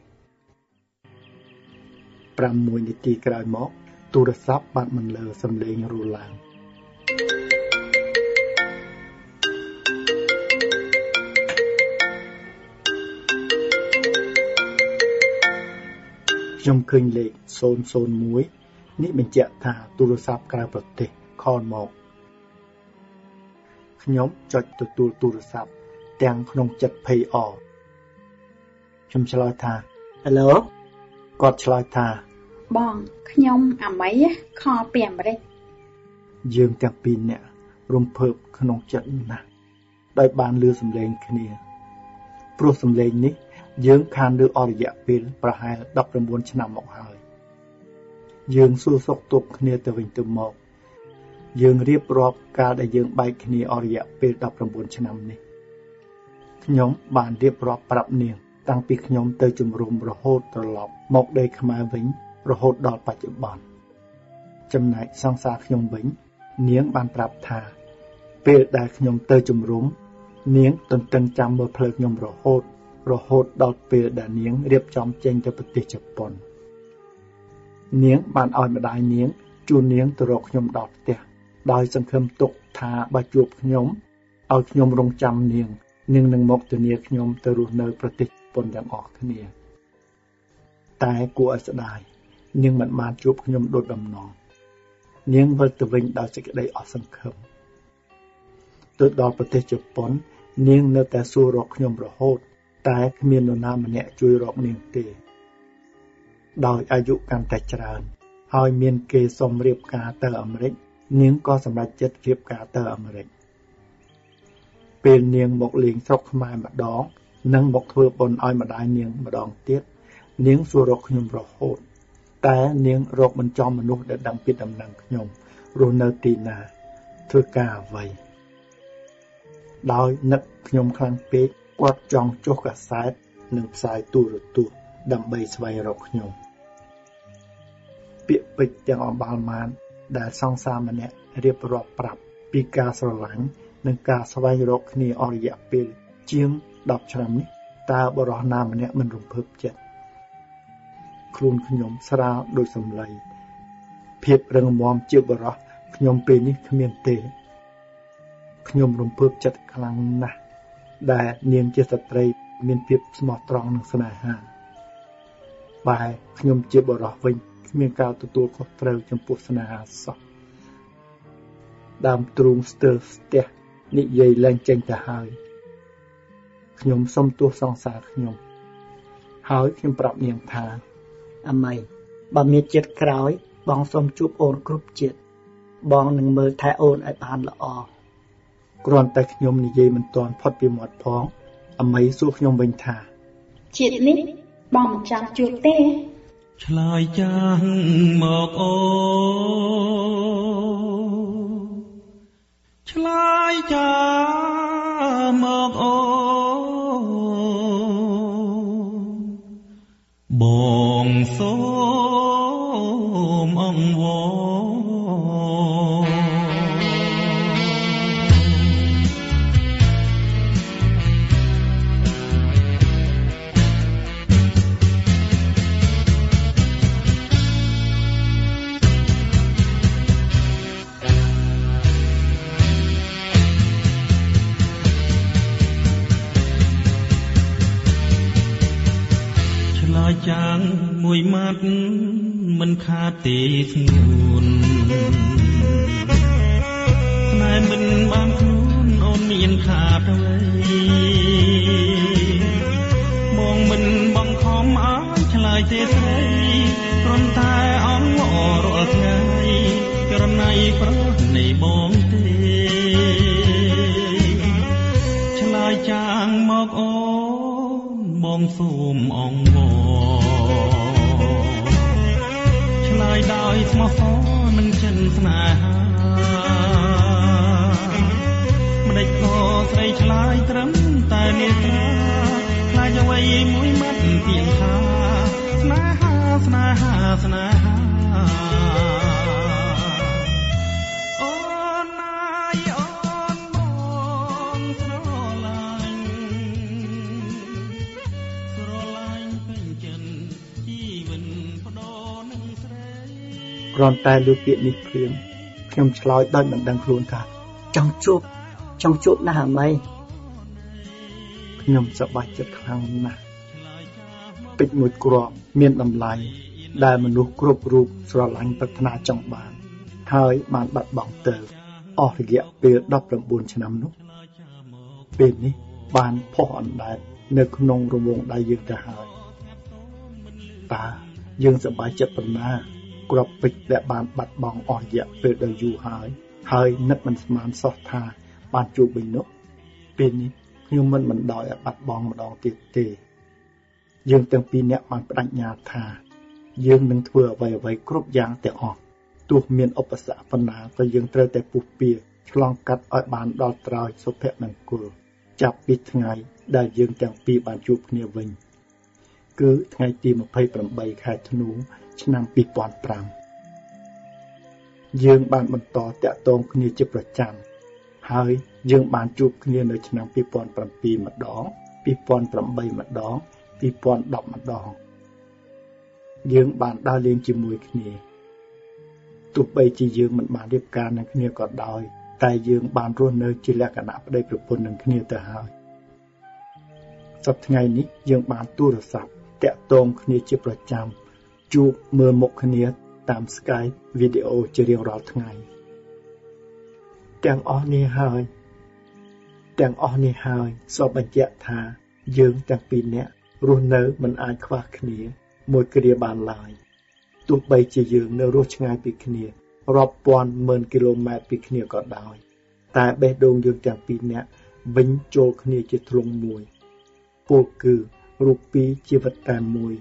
ប្រាំមួយនាទីក្រោយមកទូរស័ព្ទបានបន្លឺសំឡេងរលឡើងខ្ញុំឃើញលេខศูนย์ ศูนย์ មួយនេះបញ្ជាក់ថាទូរស័ព្ទក្រៅប្រទេសខលមកខ្ញុំចុចទទួលទូរស័ព្ទទាំងក្នុងចិត្តភ័យអរខ្ញុំឆ្លើយថា Hello គាត់ឆ្លើយថាបងខ្ញុំអាមីខលពីអាមេរិកយើងទាំងពីរនាក់រំភើបក្នុងចិត្តណាស់ដោយបានឮសំឡេងគ្នាព្រោះសំឡេងនេះយើងខានលើអររយៈពេលប្រហែលដប់ប្រាំបួនឆ្នាំមកហើយយើងសួរសុខទុក្ខគ្នាទៅវិញទៅមកយើងរៀបរាប់កាលដែលយើងបែកគ្នាអររយៈពេលដប់ប្រាំបួនឆ្នាំនេះខ្ញុំបានរៀបរាប់ប្រាប់នាងតាំងពីខ្ញុំទៅជំរុំរហូតត្រឡប់មកដីខ្មែរវិញរហូតដល់បច្ចុប្បន្នចំណែកសង្សារខ្ញុំវិញនាងបានប្រាប់ថាពេលដែលខ្ញុំទៅជំរុំនាងទន្ទឹងចាំមើលផ្លូវខ្ញុំរហូតរហូតដល់ពេលដែលនាងរៀបចំចេញទៅប្រទេសជប៉ុននាងបានឲ្យម្ដាយនាងជូននាងទៅរកខ្ញុំដល់ផ្ទះដោយសង្ឃឹមទុកថាបើជួបខ្ញុំឲ្យខ្ញុំរងចាំនាងនាងនឹងមកធានាខ្ញុំទៅរស់នៅប្រទេសជប៉ុនទាំងអស់គ្នាតែគួរឲ្យស្ដាយនាងមិនបានជួបខ្ញុំដូចដំណងនាងវិលទៅវិញដោយសេចក្តីអស់សង្ឃឹមទៅដល់ប្រទេសជប៉ុននាងនៅតែសួររកខ្ញុំរហូតតែគ្មាននរណាម្នាក់ជួយរកនាងទេដោយអាយុកាន់តែច្រើនហើយមានគេសុំរៀបការទៅអាមេរិកនាងក៏សម្រេចចិត្តរៀបការទៅអាមេរិកពេលនាងមកលេងស្រុកខ្មែរម្ដងនិងមកធ្វើបុណ្យឲ្យម្ដាយនាងម្ដងទៀតនាងសួររកខ្ញុំរហូតតែនាងរកមិនចំមនុស្សដែលដឹងពីដំណឹងខ្ញុំរស់នៅទីណាធ្វើការអ្វីដោយនឹកខ្ញុំខ្លាំងពេកគាត់ចង់ចុះកាសែតនិងផ្សាយទូរទស្សន៍ដើម្បីស្វែងរកខ្ញុំពាក្យពេចន៍ទាំងអម្បាលម៉ានដែលសង្សារម្នាក់រៀបរាប់ប្រាប់ពីការស្រឡាញ់និងការស្វែងរកគ្នាអស់រយៈពេលជាងដប់ឆ្នាំនេះតើបរិះណាម្នាក់មិនរំភើបចិត្តខ្លួនខ្ញុំស្រាលដូចសម្លៃភាពរឹងមាំជាបរិះខ្ញុំពេលនេះគ្មានទេខ្ញុំរំភើបចិត្តខ្លាំងណាស់ដែលនាងជាស្ត្រីមានភាពស្មោះត្រង់និងស្នេហាបែរខ្ញុំជាបរិះវិញគ្មានការទទួលខុសត្រូវចំពោះស្នេហាសោះដើមទ្រូងស្ទើរស្ទះនិយាយឡើងចេញទៅហើយខ្ញុំសូមទោសសង្សារខ្ញុំហើយខ្ញុំប្រាប់នាងថាអម៉ៃបើមានជាតិក្រោយបងសូមជួបអូនគ្រប់ជាតិបងនឹងមើលថែអូនឲ្យបានល្អគ្រាន់តែខ្ញុំនិយាយមិនទាន់ផុតពីមាត់ផងអម៉ៃសួរខ្ញុំវិញថាជាតិនេះបងមិនចង់ជួបទេឆ្លើយចាំងមកអូឆ្លើយចាំមកអូបងសូមអង្វរចាំងមួយម៉ាត់មិនខាតទេស្ងួនស្នេហ៍មិនបានខ្លួនអូនមានខាតអ្វីបងមិនបងខំអើយឆ្លើយទេស្រីគ្រាន់តែអង្វររាល់ថ្ងៃក្រណៃប្រោះនៃបងទេឆ្លើយចាំងមកអូនបងសូមអង្វរឆ្លើយដោយស្មោះសរនឹងចិនស្នេហាម្ដេចក៏ស្រីឆ្លើយត្រឹមតែនេត្រាខ្លាចអ្វីមួយម៉ាត់ទៀងថាស្នេហាស្នេហាស្នេហាអូនណាយអូនបងស្រឡាញ់ស្រឡាញ់ពេញចិត្តជីវិតបដោនឹងស្រីគ្រាន់តែលើពាក្យនេះព្រាមខ្ញុំឆ្លើយដោយមិនដឹងខ្លួនថាចង់ជួបចង់ជួបណាស់អម៉ៃខ្ញុំសប្បាយចិត្តខ្លាំងណាស់ពេជ្រមួយគ្រាប់មានតម្លៃដែលមនុស្សគ្រប់រូបស្រឡាញ់ប្រាថ្នាចង់បានហើយបានបាត់បង់ទៅអស់រយៈពេលដប់ប្រាំបួនឆ្នាំនោះពេលនេះបានផុសអណ្ដែតនៅក្នុងរង្វង់ដៃយើងទៅហើយតើយើងសប្បាយចិត្តប៉ុណ្ណាគ្រាប់ពេជ្រដែលបានបាត់បង់អស់រយៈពេលដ៏យូរហើយហើយនឹកមិនស្មានសោះថាបានជួបវិញនោះពេលនេះខ្ញុំមិនមិនដោយឲ្យបាត់បង់ម្ដងទៀតទេយើងទាំងពីរនាក់បានបដិញ្ញាថាយើងនឹងធ្វើអ្វីអ្វីគ្រប់យ៉ាងទាំងអស់ទោះមានឧបសគ្គប៉ុណ្ណាក៏យើងត្រូវតែពុះពៀឆ្លងកាត់ឲ្យបានដល់ត្រើយសុភមង្គលចាប់ពីថ្ងៃដែលយើងទាំងពីរបានជួបគ្នាវិញគឺថ្ងៃទីម្ភៃប្រាំបីខែធ្នូឆ្នាំពីរពាន់ប្រាំយើងបានបន្តតាក់ទងគ្នាជាប្រចាំហើយយើងបានជួបគ្នានៅឆ្នាំពីរពាន់ប្រាំពីរម្ដងពីរពាន់ប្រាំបីម្ដងពីរពាន់ដប់ម្ដងយើងបានដើរលេងជាមួយគ្នាទោះបីជាយើងមិនបានរៀបការនឹងគ្នាក៏ដោយតែយើងបានរស់នៅជាលក្ខណៈប្តីប្រពន្ធនឹងគ្នាទៅហើយសប្តាហ៍ថ្ងៃនេះយើងបានទូរស័ព្ទតាក់ទងគ្នាជាប្រចាំជួបមើលមុខគ្នាតាម Skype វីដេអូជារៀងរាល់ថ្ងៃទាំងអស់នេះហើយទាំងអស់នេះហើយសូមបញ្ជាក់ថាយើងទាំងពីរនាក់រស់នៅមិនអាចខ្វះគ្នាមួយគ្រាបានឡើយទោះបីជាយើងនៅរស់ឆ្ងាយពីគ្នារាប់ពាន់ម៉ឺនគីឡូម៉ែត្រពីគ្នាក៏ដោយតែបេះដូងយើងទាំងពីរនាក់វិញចូលគ្នាជាធ្លុងមួយពោលគឺរូបពីរជីវិតតែមួយ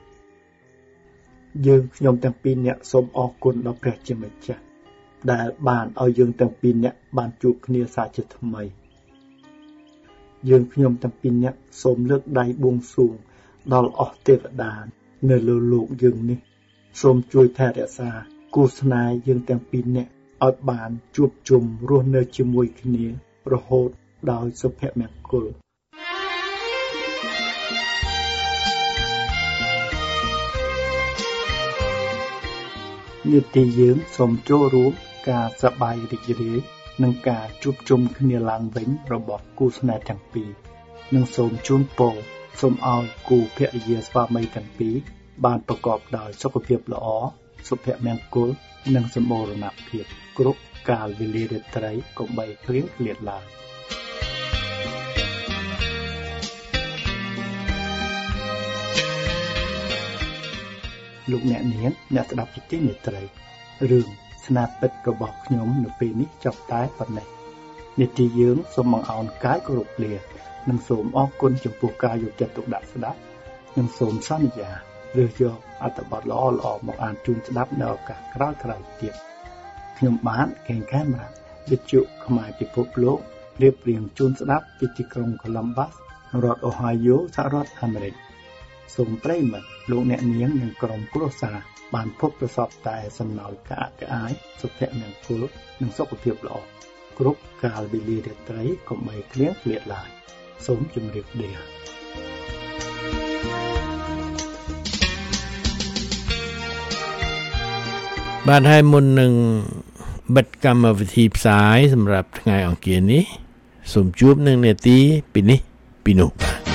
យើងខ្ញុំទាំងពីរនាក់សូមអរគុណដល់ព្រះជាម្ចាស់ដែលបានឲ្យយើងទាំងពីរនាក់បានជួបគ្នាសាជាថ្មីយើងខ្ញុំទាំងពីរនាក់សូមលើកដៃបួងសួងដល់អស់ទេវតានៅលើលោកយើងនេះសូមជួយថែរក្សាគូស្នេហ៍យើងទាំងពីរនាក់ឲ្យបានជួបជុំរស់នៅជាមួយគ្នារហូតដោយសុភមង្គលនាទីយើងសូមចូលរួមការសប្បាយរីករាយនិងការជួបជុំគ្នាឡើងវិញរបស់គូស្នេហ៍ទាំងពីរនិងសូមជូនពរសូមឲ្យគូភរិយាស្វាមីទាំងពីរបានប្រកបដោយសុខភាពល្អសុភមង្គលនិងសម្បូរណភាពគ្រប់កាលវេលារាត្រីកុំបីឃ្លៀងឃ្លាតឡើយលោកអ្នកនាងអ្នកស្ដាប់ជាទីមេត្រីរឿងស្នាពិតរបស់ខ្ញុំនៅពេលនេះចប់តែប៉ុណ្ណេះនីតិយើងសូមបង្អោនកាយគោរពលានិងសូមអរគុណចំពោះការយកចិត្តទុកដាក់ស្ដាប់និងសូមសន្យាឬយកអត្ថបទល្អៗមកអានជូនស្ដាប់នៅឱកាសក្រោយៗទៀតខ្ញុំបាទកេងកាមរ៉ាវិទ្យុខ្មែរពិភពលោករៀបរៀងជូនស្ដាប់ពីទីក្រុង Columbus រដ្ឋ Ohio សហរដ្ឋអាមេរិកសូមប្រិយមិត្តលោកអ្នកនាងនិងក្រុមគ្រួសារបានพบប្រសពតែសំណោចកាកអាយសុភមង្គលនិងសុខភាពល្អគ្រប់កាលវេលារាត្រីកុំបីឃ្លៀងឃ្លាតឡើយសូមជម្រាបលាបាទហើយមុននឹងបិទកម្មវិធីផ្សាយសម្រាប់ថ្ងៃអង្គារនេះសូមជួបនឹងនាទីពីនេះពីនោះ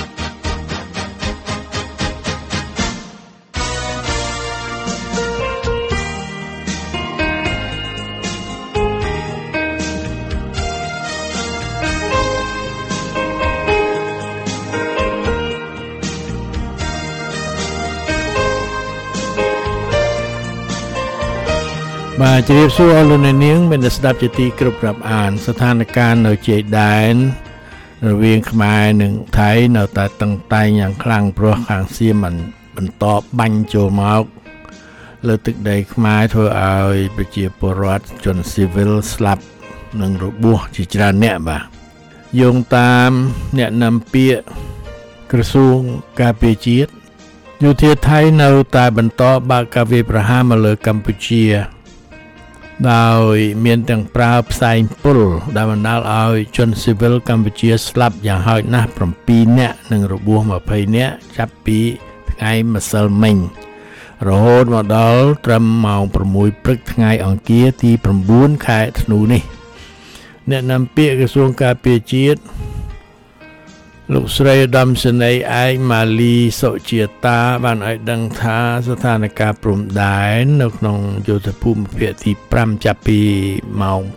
បាទជម្រាបសួរអស់លោកអ្នកនាងមានស្ដាប់ជាទីគ្រប់រាប់អានស្ថានភាពនៅជាយដែនរវាងខ្មែរនិងថៃនៅតែតឹងតែងយ៉ាងខ្លាំងព្រោះខាងសៀមបន្តបាញ់ចូលមកលើទឹកដីខ្មែរធ្វើឲ្យប្រជាពលរដ្ឋជនស៊ីវិលស្លាប់និងរបួសជាច្រើនអ្នកបាទយោងតាមអ្នកនាំពាក្យក្រសួងការពារជាតិយោធាថៃនៅតែបន្តបើកការវាយប្រហារមកលើកម្ពុជាដោយមានទាំងប្រើផ្សែងពុលដែលបណ្ដាលឲ្យជនស៊ីវិលកម្ពុជាស្លាប់យ៉ាងហោចណាស់7នាក់និងរបួស20នាក់ចាប់ពីថ្ងៃម្សិលមិញរហូតមកដល់ត្រឹមម៉ោង6ព្រឹកថ្ងៃអង្គារទី9ខែធ្នូនេះអ្នកនាំពាក្យក្រសួងការពារជាតិលោកស្រីឧត្តមសេនីយ៍ឯកម៉ាលីសុជាតាបានឲ្យដឹងថាស្ថានភាពព្រំដែននៅក្នុងយុទ្ធភូមិភាគទី5ចាប់ពីម៉ោង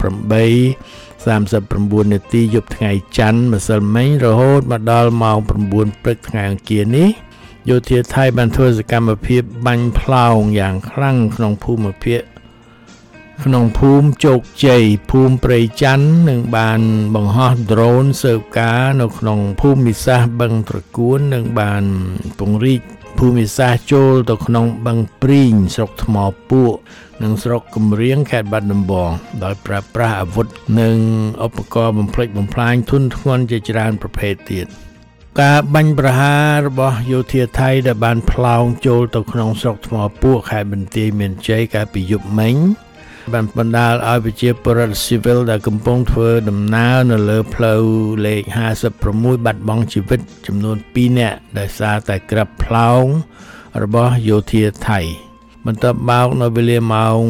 8 សាមសិប៩នាទីយប់ថ្ងៃច័ន្ទម្សិលមិញរហូតមកដល់ម៉ោង9ព្រឹកថ្ងៃអង្គារនេះយោធាថៃបានធ្វើសកម្មភាពបាញ់ផ្លោងយ៉ាងខ្លាំងក្នុងភូមិភាគក្នុងភូមិជោគជ័យភូមិព្រៃច័ន្ទនិងបានបង្ហោះដ្រូនស៊ើបការនៅក្នុងភូមិសាស្ត្របឹងត្រកួននិងបានពង្រីកភូមិសាស្ត្រចូលទៅក្នុងបឹងព្រីងស្រុកថ្មពួកនិងស្រុកគំរៀងខេត្តបាត់ដំបងដោយប្រើប្រាស់អាវុធនិងឧបករណ៍បំផ្លិចបំផ្លាញធុនធ្ងន់ជាច្រើនប្រភេទទៀតការបាញ់ប្រហាររបស់យោធាថៃដែលបានផ្លោងចូលទៅក្នុងស្រុកថ្មពួកខេត្តបន្ទាយមានជ័យកាលពីយប់មិញបានបណ្ដាលឲ្យប្រជាពលរដ្ឋស៊ីវិលដែលកំពុងធ្វើដំណើរនៅលើផ្លូវលេខห้าสิบหกបាត់បង់ជីវិតចំនួនពីរនាក់ដោយសារតែក្របផ្លោងរបស់យោធាថៃបន្ទាប់មកនៅវេលាម៉ោង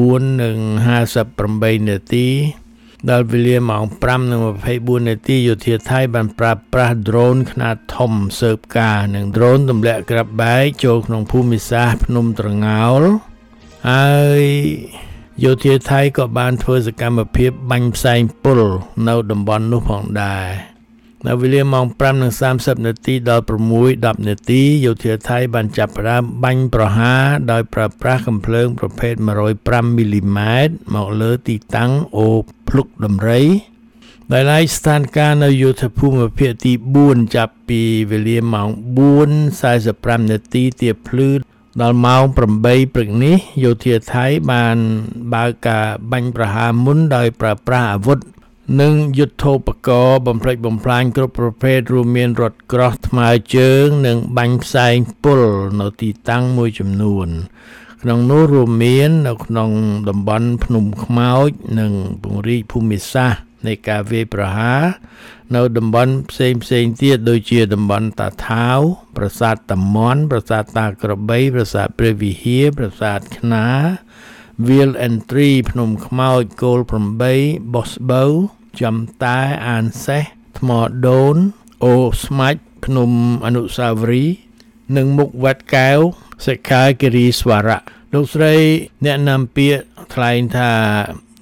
4 ហាសិបប្រាំនាទីដល់វេលាម៉ោង5 24នាទីយោធាថៃបានប្រើប្រាស់ដ្រូនខ្នាតធំស៊ើបការនិងដ្រូនទម្លាក់ក្របបែកចូលក្នុងភូមិសាស្ត្រភ្នំត្រងោលហើយយោធាថៃក៏បានធ្វើសកម្មភាពបាញ់ផ្សែងពុលនៅតំបន់នោះផងដែរនៅវេលាម៉ោង5 សាមសិបនាទីដល់6 10នាទីយោធាថៃបានចាប់ផ្ដើមបាញ់ប្រហារដោយប្រើប្រាស់កាំភ្លើងប្រភេទmột không nămមីលីម៉ែត្រមកលើទីតាំងអូភ្លុកដំរីដែលឡែកស្ថានភាពនៅយុទ្ធភូមិភាគទី4ចាប់ពីវេលាម៉ោង4 សែនសិបប្រាំនាទីទៀបភ្លឺដល់ម៉ោង8ព្រឹកនេះយោធាថៃបានបើកការបាញ់ប្រហារមុនដោយប្រើប្រាស់អាវុធនិងយុទ្ធោបករណ៍បំផ្លិចបំផ្លាញគ្រប់ប្រភេទរួមមានរថក្រោះថ្មើរជើងនិងបាញ់ផ្សែងពុលនៅទីតាំងមួយចំនួនក្នុងនោះរួមមាននៅក្នុងតំបន់ភ្នំខ្មោចនិងពង្រីកភូមិសាស្ត្រនៃការវាយប្រហារនៅតំបន់ផ្សេងផ្សេងទៀតដូចជាតំបន់តាថាវប្រាសាទតាមាន់ប្រាសាទតាក្របីប្រាសាទព្រះវិហារប្រាសាទខ្នាវាលអេនទ្រីភ្នំខ្មោចគោល8បោះស្បូវចំតែអានសេះថ្មដូនអូស្មាច់ភ្នំអនុស្សាវរីយ៍និងមុខវត្តកែវសិក្ខាគិរីស្វរៈលោកស្រីអ្នកនាំពាក្យថ្លែងថា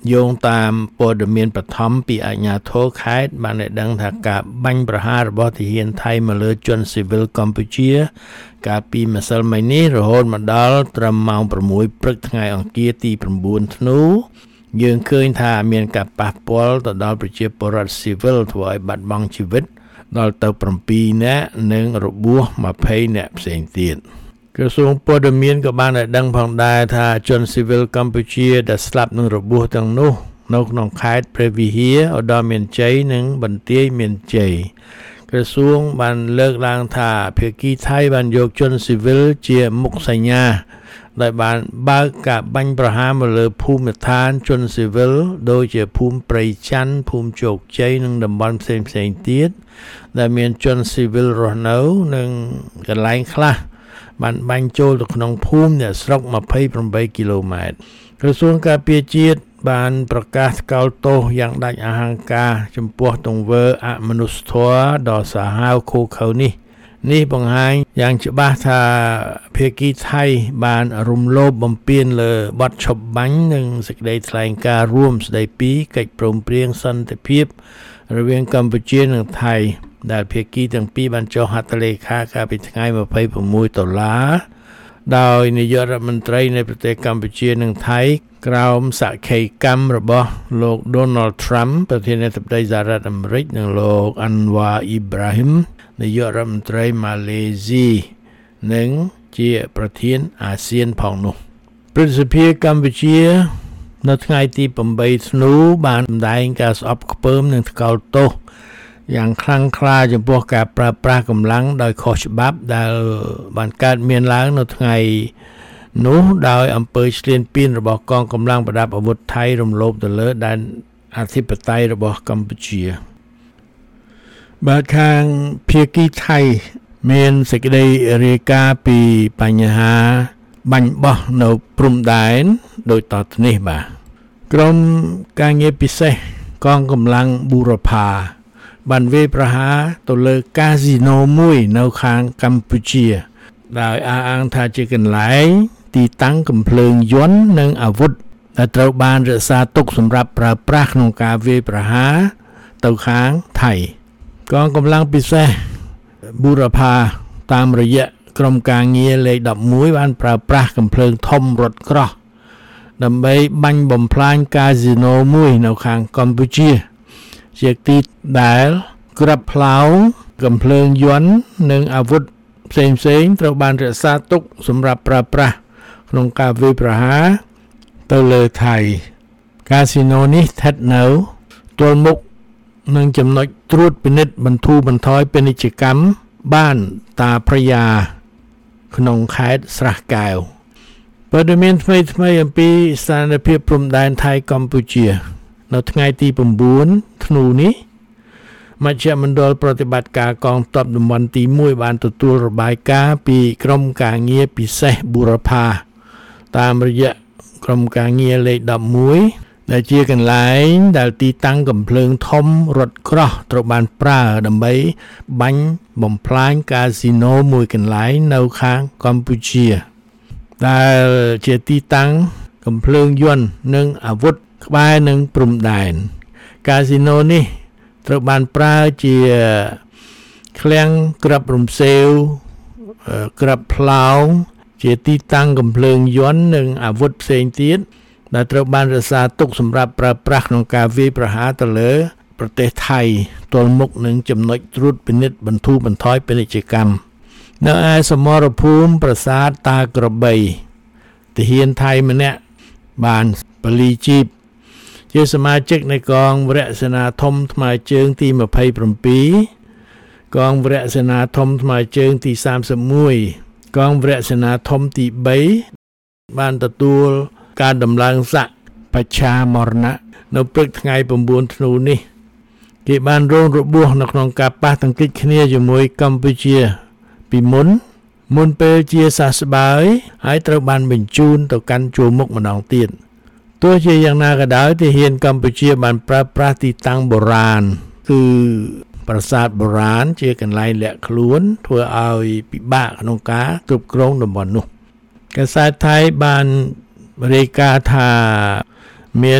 យោងតាមព័ត៌មានបឋមពីអាជ្ញាធរខេត្តបានឲ្យដឹងថាការបាញ់ប្រហាររបស់ទាហានថៃមកលើជនស៊ីវិលកម្ពុជាកាលពីម្សិលមិញនេះរហូតមកដល់ត្រឹមម៉ោងប្រាំមួយព្រឹកថ្ងៃអង្គារទី៩ធ្នូយើងឃើញថាមានការប៉ះពាល់ទៅដល់ប្រជាពលរដ្ឋស៊ីវិលធ្វើឲ្យបាត់បង់ជីវិតដល់ទៅប្រាំពីរនាក់និងរបួសម្ភៃនាក់ផ្សេងទៀតក្រសួងព័ត៌មានក៏បានឲ្យដឹងផងដែរថាជនស៊ីវិលកម្ពុជាដែលស្លាប់និងរបួសទាំងនោះនៅក្នុងខេត្តព្រះវិហារឧត្តរមានជ័យនិងបន្ទាយមានជ័យក្រសួងបានលើកឡើងថាភាគីថៃបានយកជនស៊ីវិលជាមុខសញ្ញាដែលបានបើកការបាញ់ប្រហារមកលើភូមិឋានជនស៊ីវិលដូចជាភូមិព្រៃច័ន្ទភូមិជោគជ័យនិងតំបន់ផ្សេងផ្សេងទៀតដែលមានជនស៊ីវិលរស់នៅនិងកន្លែងខ្លះបានបាញ់ចូលទៅក្នុងភូមិអ្នកស្រុកម្ភៃប្រាំបីគីឡូម៉ែត្រក្រសួងការពារជាតិបានប្រកាសថ្កោលទោសយ៉ាងដាច់អហង្ការចំពោះទង្វើអមនុស្សធម៌ដ៏សាហាវឃោរឃៅនេះនេះបង្ហាញយ៉ាងច្បាស់ថាភាគីថៃបានរំលោភបំពានលើបទឈប់បាញ់និងសេចក្តីថ្លែងការណ៍រួមស្តីពីកិច្ចព្រមព្រៀងសន្តិភាពរវាងកម្ពុជានិងថៃដែលភាគីទាំងពីរបានចុះហត្ថលេខាកាលពីថ្ងៃម្ភៃប្រាំមួយតុលាដោយនាយករដ្ឋមន្ត្រីនៃប្រទេសកម្ពុជានិងថៃក្រោមសក្ខីកម្មរបស់លោក Donald Trump ប្រធានាធិបតីសហរដ្ឋអាមេរិកនិងលោក Anwar Ibrahim នាយករដ្ឋមន្ត្រីម៉ាឡេស៊ីនិងជាប្រធានអាស៊ានផងនោះព្រឹទ្ធសភាកម្ពុជានៅថ្ងៃទីប្រាំបីធ្នូបានសម្ដែងការស្អប់ខ្ពើមនិងថ្កោលទោសយ៉ាងខ្លាំងក្លាចំពោះការប្រើប្រាស់កម្លាំងដោយខុសច្បាប់ដែលបានកើតមានឡើងនៅថ្ងៃនោះដោយអំពើឈ្លានពានរបស់កងកម្លាំងប្រដាប់អាវុធថៃរំលោភទៅលើដែនអធិបតេយ្យរបស់កម្ពុជាបាទខាងភាគីថៃមានសេចក្តីរាយការណ៍ពីបញ្ហាបាញ់បោះនៅព្រំដែនដោយតទៅនេះបាទក្រុមការងារពិសេសកងកម្លាំងបូរផាបានវាយប្រហារទៅលើកាស៊ីណូមួយនៅខាងកម្ពុជាដោយអះអាងថាជាកន្លែងទីតាំងកំភ្លើងយន្តនិងអាវុធដែលត្រូវបានរក្សាទុកសម្រាប់ប្រើប្រាស់ក្នុងការវាយប្រហារទៅខាងថៃកងកម្លាំងពិសេសបូរផាតាមរយៈក្រុមការងារលេខដប់មួយបានប្រើប្រាស់កំភ្លើងធំរត់ក្រោះដើម្បីបាញ់បំផ្លាញកាស៊ីណូមួយនៅខាងកម្ពុជាជាទីដែលក្របផ្លោងកំភ្លើងយន្តនិងអាវុធផ្សេងផ្សេងត្រូវបានរក្សាទុកសម្រាប់ប្រើប្រាស់ក្នុងការវាយប្រហារទៅលើថៃកាស៊ីណូនេះស្ថិតនៅទល់មុខនឹងចំណុចត្រួតពិនិត្យបន្ធូរបន្ថយពាណិជ្ជកម្មបានតាប្រយ៉ាក្នុងខេត្តស្រះកែវព័ត៌មានថ្មីថ្មីអំពីស្ថានភាពព្រំដែនថៃកម្ពុជានៅថ្ងៃទី៩ធ្នូនេះមជ្ឈមណ្ឌលប្រតិបត្តិការកងទ័ពតំបន់ទីមួយបានទទួលរបាយការណ៍ពីក្រុមការងារពិសេសបូរផាតាមរយៈក្រុមការងារលេខដប់មួយដែលជាកន្លែងដែលទីតាំងកំភ្លើងធំរត់ក្រោះត្រូវបានប្រើដើម្បីបាញ់បំផ្លាញកាស៊ីណូមួយកន្លែងនៅខាងកម្ពុជាដែលជាទីតាំងកំភ្លើងយន្តនិងអាវុធក្បែរនឹងព្រំដែនកាស៊ីណូនេះត្រូវបានប្រើជាឃ្លាំងក្រាប់រំសេវក្រាប់ផ្លោងជាទីតាំងកំភ្លើងយន្តនិងអាវុធផ្សេងទៀតដែលត្រូវបានរក្សាទុកសម្រាប់ប្រើប្រាស់ក្នុងការវាយប្រហារទៅលើប្រទេសថៃទល់មុខនឹងចំណុចត្រួតពិនិត្យបន្ធូរបន្ថយពាណិជ្ជកម្មនៅឯសមរភូមិប្រាសាទតាក្របីទាហានថៃម្នាក់បានពលីជីបជាសមាជិកនៃកងវរសេនាធំថ្មើរជើងទីម្ភៃប្រាំពីរកងវរសេនាធំថ្មើរជើងទីសាមសិបមួយកងវរសេនាធំទីបីបានទទួលការដំឡើងស័ក្តិបច្ឆាមរណៈនៅព្រឹកថ្ងៃ៩ធ្នូនេះគេបានរងរបួសនៅក្នុងការប៉ះទង្គិចគ្នាជាមួយកម្ពុជាពីមុនមុនពេលជាសះស្បើយហើយត្រូវបានបញ្ជូនទៅកាន់ជួរមុខម្ដងទៀតទោះជាយ៉ាងណាក៏ដោយទាហានកម្ពុជាបានប្រើប្រាស់ទីតាំងបុរាណគឺប្រាសាទបុរាណជាកន្លែងលាក់ខ្លួនធ្វើឲ្យពិបាកក្នុងការគ្រប់គ្រងតំបន់នោះកាសែតថៃបានរាយការណ៍ថាមាន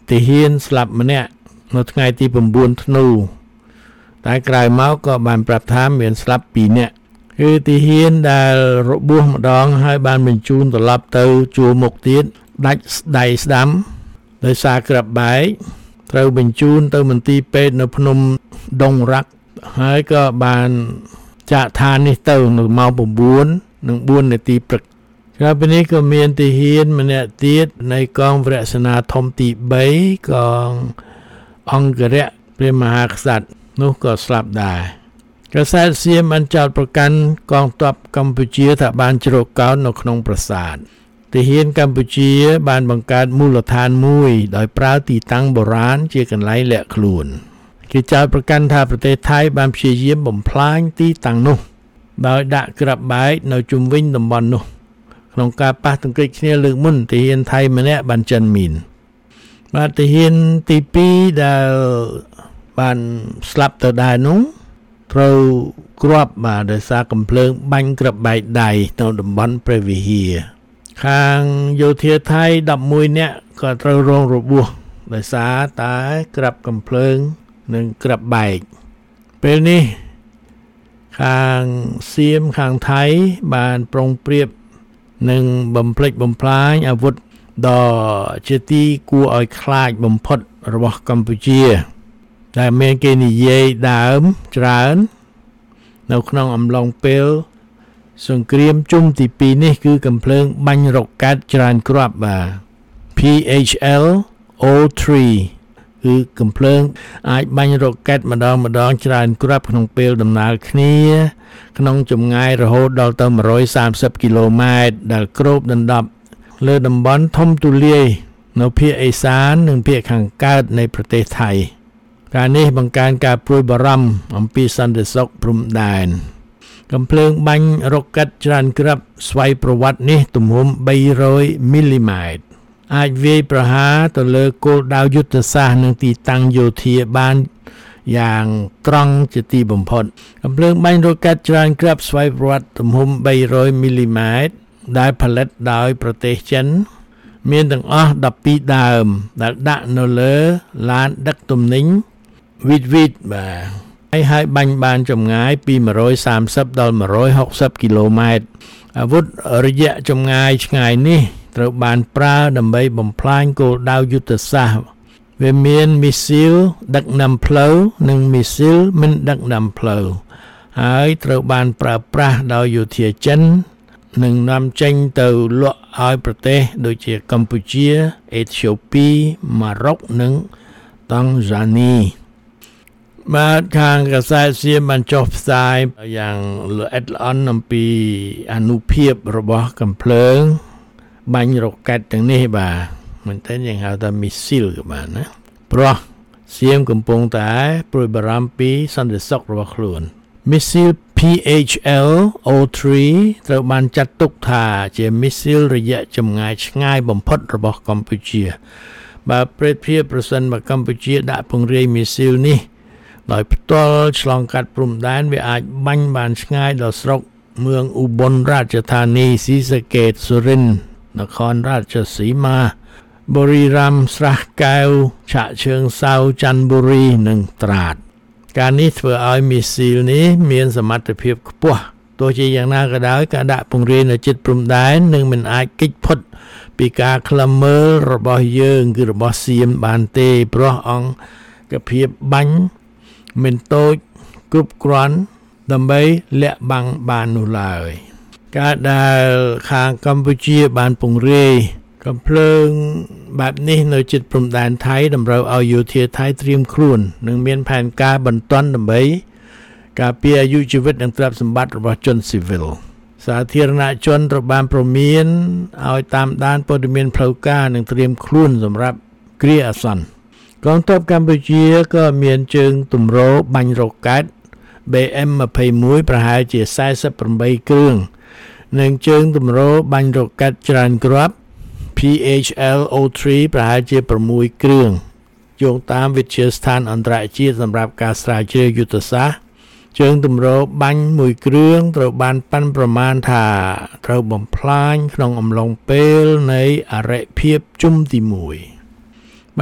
ទាហានស្លាប់ម្នាក់នៅថ្ងៃទី៩ធ្នូតែក្រោយមកក៏បានប្រាប់ថាមានស្លាប់ពីរនាក់គឺទាហានដែលរបួសម្ដងហើយបានបញ្ជូនត្រឡប់ទៅជួរមុខទៀតដាច់ដៃស្ដាំដោយសារក្រាប់បែកត្រូវបញ្ជូនទៅមន្ទីរពេទ្យនៅភ្នំដុងរ៉ាក់ហើយក៏បានចាក់ឋាននេះទៅនៅម៉ោង៩និងបួននាទីព្រឹកក្រៅពីនេះក៏មានទាហានម្នាក់ទៀតនៃកងវរសេនាធំទីបីកងអង្គរៈព្រះមហាក្សត្រនោះក៏ស្លាប់ដែរកាសែតសៀមបានចោទប្រកាន់កងទ័ពកម្ពុជាថាបានជ្រកកោននៅក្នុងប្រាសាទទាហានកម្ពុជាបានបង្កើតមូលដ្ឋានមួយដោយប្រើទីតាំងបុរាណជាកន្លែងលាក់ខ្លួនគេចោទប្រកាន់ថាប្រទេសថៃបានព្យាយាមបំផ្លាញទីតាំងនោះដោយដាក់ក្រាប់បែកនៅជុំវិញតំបន់នោះក្នុងការប៉ះទង្គិចគ្នាលើកមុនទាហានថៃម្នាក់បានចិនមីនបាទទាហានទីពីរដែលបានស្លាប់ទៅដែរនោះត្រូវគ្រាប់បាទដោយសារកំភ្លើងបាញ់ក្រាប់បែកដៃនៅតំបន់ព្រះវិហារខាងយោធាថៃដប់មួយនាក់ក៏ត្រូវរងរបួសដោយសារតែក្រាប់កំភ្លើងនិងក្រាប់បែកពេលនេះខាងសៀមខាងថៃបានប្រុងប្រៀបនឹងបំផ្លិចបំផ្លាញអាវុធដ៏ជាទីគួរឲ្យខ្លាចបំផុតរបស់កម្ពុជាដែលមានគេនិយាយដើមច្រើននៅក្នុងអំឡុងពេលសង្គ្រាមជុំទីពីរនេះគឺកំភ្លើងបាញ់រ៉ុកកែតច្រើនគ្រាប់បាទ P H L O три គឺកំភ្លើងអាចបាញ់រ៉ុកកែតម្ដងម្ដងច្រើនគ្រាប់ក្នុងពេលដំណើរគ្នាក្នុងចម្ងាយរហូតដល់ទៅmột trăm ba mươiគីឡូម៉ែត្រដែលគ្របដណ្ដប់លើតំបន់ធំទូលាយនៅភាគឦសាននិងភាគខាងកើតនៃប្រទេសថៃការនេះបង្កើនការព្រួយបារម្ភអំពីសន្តិសុខព្រំដែនកំភ្លើងបាញ់រ៉ុកកែតច្រើនគ្រាប់ស្វ័យប្រវត្តិនេះទំហំបីរយមីលីម៉ែត្រអាចវាយប្រហារទៅលើគោលដៅយុទ្ធសាស្ត្រនិងទីតាំងយោធាបានយ៉ាងត្រង់ជាទីបំផុតកំភ្លើងបាញ់រ៉ុកកែតច្រើនគ្រាប់ស្វ័យប្រវត្តិទំហំបីរយមីលីម៉ែត្រដែលផលិតដោយប្រទេសចិនមានទាំងអស់ដប់ពីរដើមដែលដាក់នៅលើឡានដឹកទំនិញវីតវីតបាទហើយបាញ់បានចម្ងាយពីmột trăm ba mươiដល់một trăm sáu mươiគីឡូម៉ែត្រអាវុធរយៈចម្ងាយឆ្ងាយនេះត្រូវបានប្រើដើម្បីបំផ្លាញគោលដៅយុទ្ធសាស្ត្រវាមានមីស៊ីលដឹកនាំផ្លូវនិងមីស៊ីលមិនដឹកនាំផ្លូវហើយត្រូវបានប្រើប្រាស់ដោយយោធាចិននិងនាំចេញទៅលក់ឲ្យប្រទេសដូចជាកម្ពុជាអេធីអូពីម៉ារ៉ុកនិងតង់ហ្សានីបាទខាងកាសែតសៀមបានចុះផ្សាយយ៉ាងល្អិតល្អន់អំពីអានុភាពរបស់កំភ្លើងបាញ់រ៉ុកែតទាំងនេះបាទមែនតើយើងហៅថាមីស៊ីលក៏បានណាព្រោះសៀមកំពុងតែព្រួយបារម្ភពីសន្តិសុខរបស់ខ្លួនមីស៊ីល P H L O три ត្រូវបានចាត់ទុកថាជាមីស៊ីលរយៈចម្ងាយឆ្ងាយបំផុតរបស់កម្ពុជាបើប្រៀបធៀបប្រសិនបើកម្ពុជាដាក់ពង្រាយមីស៊ីលនេះដោយផ្ទាល់ឆ្លងកាត់ព្រំដែនវាអាចបាញ់បានឆ្ងាយដល់ស្រុកเมืองឧបលរាជធានីศรีสะเกษសុរិន្ទនគររាជสีมาបុរីรัมย์ស្រះកែវឆៈជើងសៅច័ន្ទបុរីនិងត្រាតការនេះធ្វើឲ្យមីស៊ីលនេះមានសមត្ថភាពខ្ពស់ទោះជាយ៉ាងណាក៏ដោយការដាក់ពង្រាយនៅជិតព្រំដែននឹងមិនអាចគេចផុតពីការឃ្លាំមើលរបស់យើងគឺរបស់សៀមបានទេព្រោះអង្គភាពបាញ់មិនតូចគ្រប់គ្រាន់ដើម្បីលាក់បាំងបាននោះឡើយការដែលខាងកម្ពុជាបានពង្រាយកំភ្លើងបែបនេះនៅជិតព្រំដែនថៃតម្រូវឲ្យយោធាថៃត្រៀមខ្លួននិងមានផែនការបន្ទាន់ដើម្បីការពារអាយុជីវិតនិងទ្រព្យសម្បត្តិរបស់ជនស៊ីវិលសាធារណជនត្រូវបានព្រមានឲ្យតាមដានព័ត៌មានផ្លូវការនិងត្រៀមខ្លួនសម្រាប់គ្រាអាសន្នកងទ័ពកម្ពុជាក៏មានជើងទម្របាញ់រ៉ុកែត B M ยี่สิบเอ็ด ប្រហែលជាสี่สิบแปดគ្រឿងនិងជើងទម្របាញ់រ៉ុកែតច្រើនគ្រាប់ P H L O три ប្រហែលជាsáuគ្រឿងយោងតាមវិទ្យាស្ថានអន្តរជាតិសម្រាប់ការស្រាវជ្រាវយុទ្ធសាស្ត្រជើងទម្របាញ់មួយគ្រឿងត្រូវបានប៉ាន់ប្រមាណថាត្រូវបំផ្លាញក្នុងអំឡុងពេលនៃអរិភាពជុំទីមួយបាទ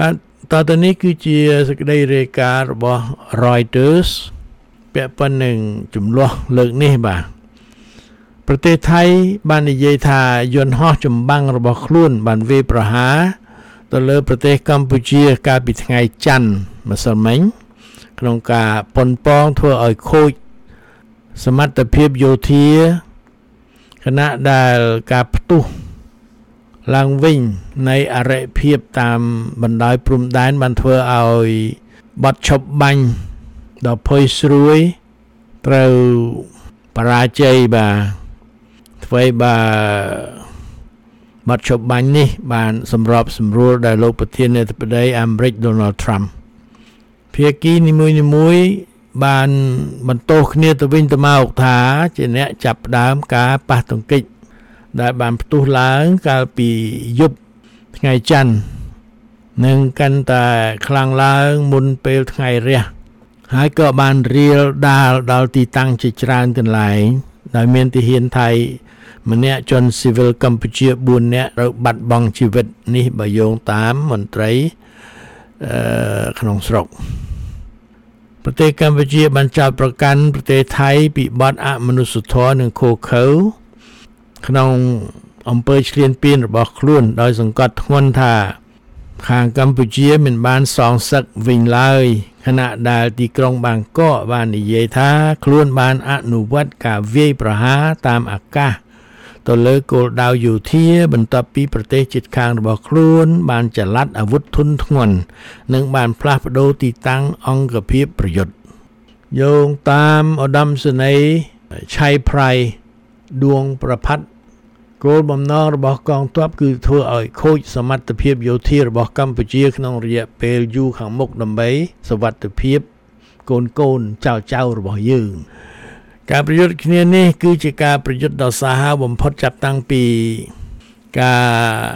តទៅនេះគឺជាសេចក្តីរាយការណ៍របស់ Reuters ពាក់ព័ន្ធនឹងចំនួនលើកនេះបាទប្រទេសថៃបាននិយាយថាយន្តហោះចម្បាំងរបស់ខ្លួនបានវាយប្រហារទៅលើប្រទេសកម្ពុជាកាលពីថ្ងៃច័ន្ទម្សិលមិញក្នុងការប៉ុនប៉ងធ្វើឲ្យខូចសមត្ថភាពយោធាខណៈដែលការផ្ទុះឡើងវិញនៃអរិភាពតាមបណ្ដោយព្រំដែនបានធ្វើឲ្យបទឈប់បាញ់ដ៏ផុយស្រួយត្រូវបរាជ័យបាទធ្វើបាបទឈប់បាញ់នេះបានសម្របសម្រួលដោយលោកប្រធានាធិបតីអាមេរិក Donald Trump ភាគីនីមួយៗបានបន្ទោសគ្នាទៅវិញទៅមកថាជាអ្នកចាប់ផ្ដើមការប៉ះទង្គិចដែលបានផ្ទុះឡើងកាលពីយប់ថ្ងៃច័ន្ទនឹងកាន់តែខ្លាំងឡើងមុនពេលថ្ងៃរះហើយក៏បានរៀលដាលដល់ទីតាំងជាច្រើនកន្លែងដោយមានទាហានថៃម្នាក់ជនស៊ីវិលកម្ពុជាបួននាក់ត្រូវបាត់បង់ជីវិតនេះបើយោងតាមមន្ត្រីអឺក្នុងស្រុកប្រទេសកម្ពុជាបានចោទប្រកាន់ប្រទេសថៃពីបទអមនុស្សធម៌និងឃោរឃៅក្នុងអំពើឈ្លានពានរបស់ខ្លួនដោយសង្កត់ធ្ងន់ថាខាងកម្ពុជាមិនបានសងសឹកវិញឡើយខណៈដែលទីក្រុងបាងកកបាននិយាយថាខ្លួនបានអនុវត្តការវាយប្រហារតាមអាកាសទៅលើគោលដៅយោធាបន្ទាប់ពីប្រទេសជិតខាងរបស់ខ្លួនបានចល័តអាវុធធុនធ្ងន់និងបានផ្លាស់ប្ដូរទីតាំងអង្គភាពប្រយុទ្ធយោងតាមឧត្តមសេនីយ៍ឆៃប្រៃដួងប្រផាត់គោលបំណងរបស់កងទ័ពគឺធ្វើឲ្យខូចសមត្ថភាពយោធារបស់កម្ពុជាក្នុងរយៈពេលយូរខាងមុខដើម្បីសុវត្ថិភាពកូនកូនចៅចៅរបស់យើងការប្រយុទ្ធគ្នានេះគឺជាការប្រយុទ្ធដ៏សាហាវបំផុតចាប់តាំងពីការ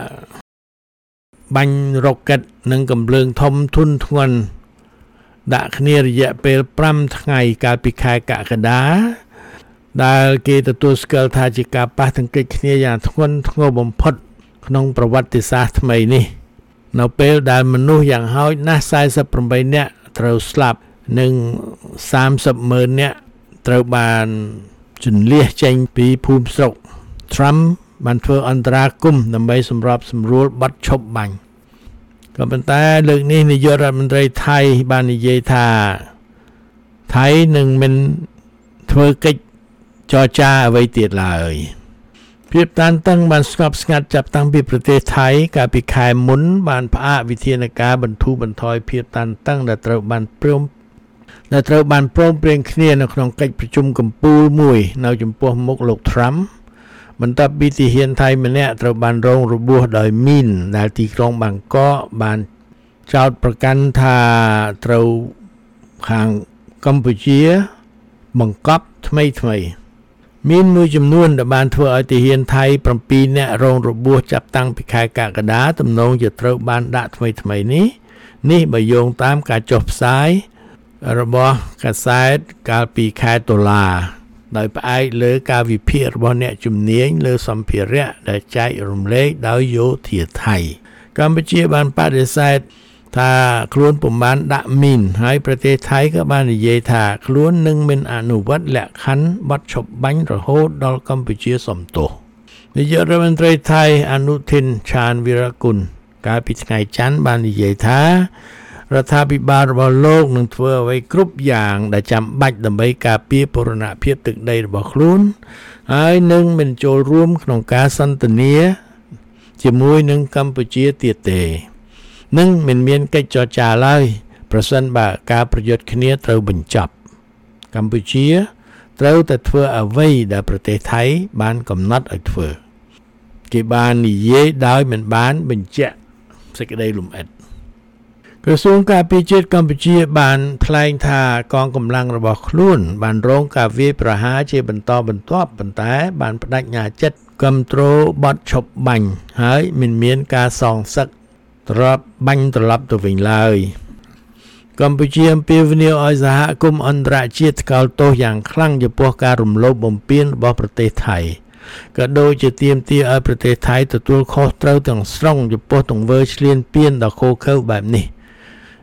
បាញ់រ៉ុកេតនិងកាំភ្លើងធំធុនធ្ងន់ដាក់គ្នារយៈពេលប្រាំថ្ងៃកាលពីខែកក្កដាដែលគេទទួលស្គាល់ថាជាការប៉ះទង្គិចគ្នាយ៉ាងធ្ងន់ធ្ងរបំផុតក្នុងប្រវត្តិសាស្ត្រថ្មីនេះនៅពេលដែលមនុស្សយ៉ាងហោចណាស់សែសិបប្រាំបីនាក់ត្រូវស្លាប់និងសាមសិបម៉ឺននាក់ត្រូវបានជន្លៀសចេញពីភូមិស្រុក Trump បានធ្វើអន្តរាគមន៍ដើម្បីសម្របសម្រួលបទឈប់បាញ់ក៏ប៉ុន្តែលើកនេះនាយករដ្ឋមន្ត្រីថៃបាននិយាយថាថៃនឹងមិនធ្វើកិច្ចចរចាអ្វីទៀតឡើយភាពតានតឹងបានស្ងប់ស្ងាត់ចាប់តាំងពីប្រទេសថៃកាលពីខែមុនបានផ្អាកវិធានការបន្ធូរបន្ថយភាពតានតឹងដែលត្រូវបានព្រមដែលត្រូវបានព្រមព្រៀងគ្នានៅក្នុងកិច្ចប្រជុំកំពូលមួយនៅចំពោះមុខលោក Trump បន្ទាប់ពីទាហានថៃម្នាក់ត្រូវបានរងរបួសដោយមីនដែលទីក្រុងបាងកកបានចោទប្រកាន់ថាត្រូវខាងកម្ពុជាបង្កប់ថ្មីថ្មីមានមួយចំនួនដែលបានធ្វើឲ្យទាហានថៃប្រាំពីរនាក់រងរបួសចាប់តាំងពីខែកក្កដាទំនងជាត្រូវបានដាក់ថ្មីថ្មីនេះនេះបើយោងតាមការចុះផ្សាយរបស់កាសែតកាលពីខែតុលាដោយផ្អែកលើការវិភាគរបស់អ្នកជំនាញលើសម្ភារៈដែលចែករំលែកដោយយោធាថៃកម្ពុជាបានបដិសេធថាខ្លួនពុំបានដាក់មីនហើយប្រទេសថៃក៏បាននិយាយថាខ្លួននឹងមិនអនុវត្តលក្ខខណ្ឌបទឈប់បាញ់រហូតដល់កម្ពុជាសំទោសនាយករដ្ឋមន្ត្រីថៃអនុทินឆានវីរគុណកាលពីថ្ងៃច័ន្ទបាននិយាយថារដ្ឋាភិបាលរបស់លោកនឹងធ្វើអ្វីគ្រប់យ៉ាងដែលចាំបាច់ដើម្បីការពារបូរណភាពទឹកដីរបស់ខ្លួនហើយនឹងមិនចូលរួមក្នុងការសន្ទនាជាមួយនឹងកម្ពុជាទៀតទេនឹងមិនមានកិច្ចចរចាឡើយប្រសិនបើការប្រយុទ្ធគ្នាត្រូវបញ្ចប់កម្ពុជាត្រូវតែធ្វើអ្វីដែលប្រទេសថៃបានកំណត់ឲ្យធ្វើគេបាននិយាយដោយមិនបានបញ្ជាក់សេចក្តីលម្អិតក្រសួងការពារជាតិកម្ពុជាបានថ្លែងថាកងកម្លាំងរបស់ខ្លួនបានរងការវាយប្រហារជាបន្តបន្ទាប់ប៉ុន្តែបានបដិញ្ញាចិត្តគាំទ្របទឈប់បាញ់ហើយមិនមានការសងសឹកត្រឡប់បាញ់ត្រឡប់ទៅវិញឡើយកម្ពុជាអំពាវនាវឲ្យសហគមន៍អន្តរជាតិថ្កោលទោសយ៉ាងខ្លាំងចំពោះការរំលោភបំពានរបស់ប្រទេសថៃក៏ដូចជាទាមទារឲ្យប្រទេសថៃទទួលខុសត្រូវទាំងស្រុងចំពោះទង្វើឈ្លានពានដ៏ឃោរឃៅបែបនេះ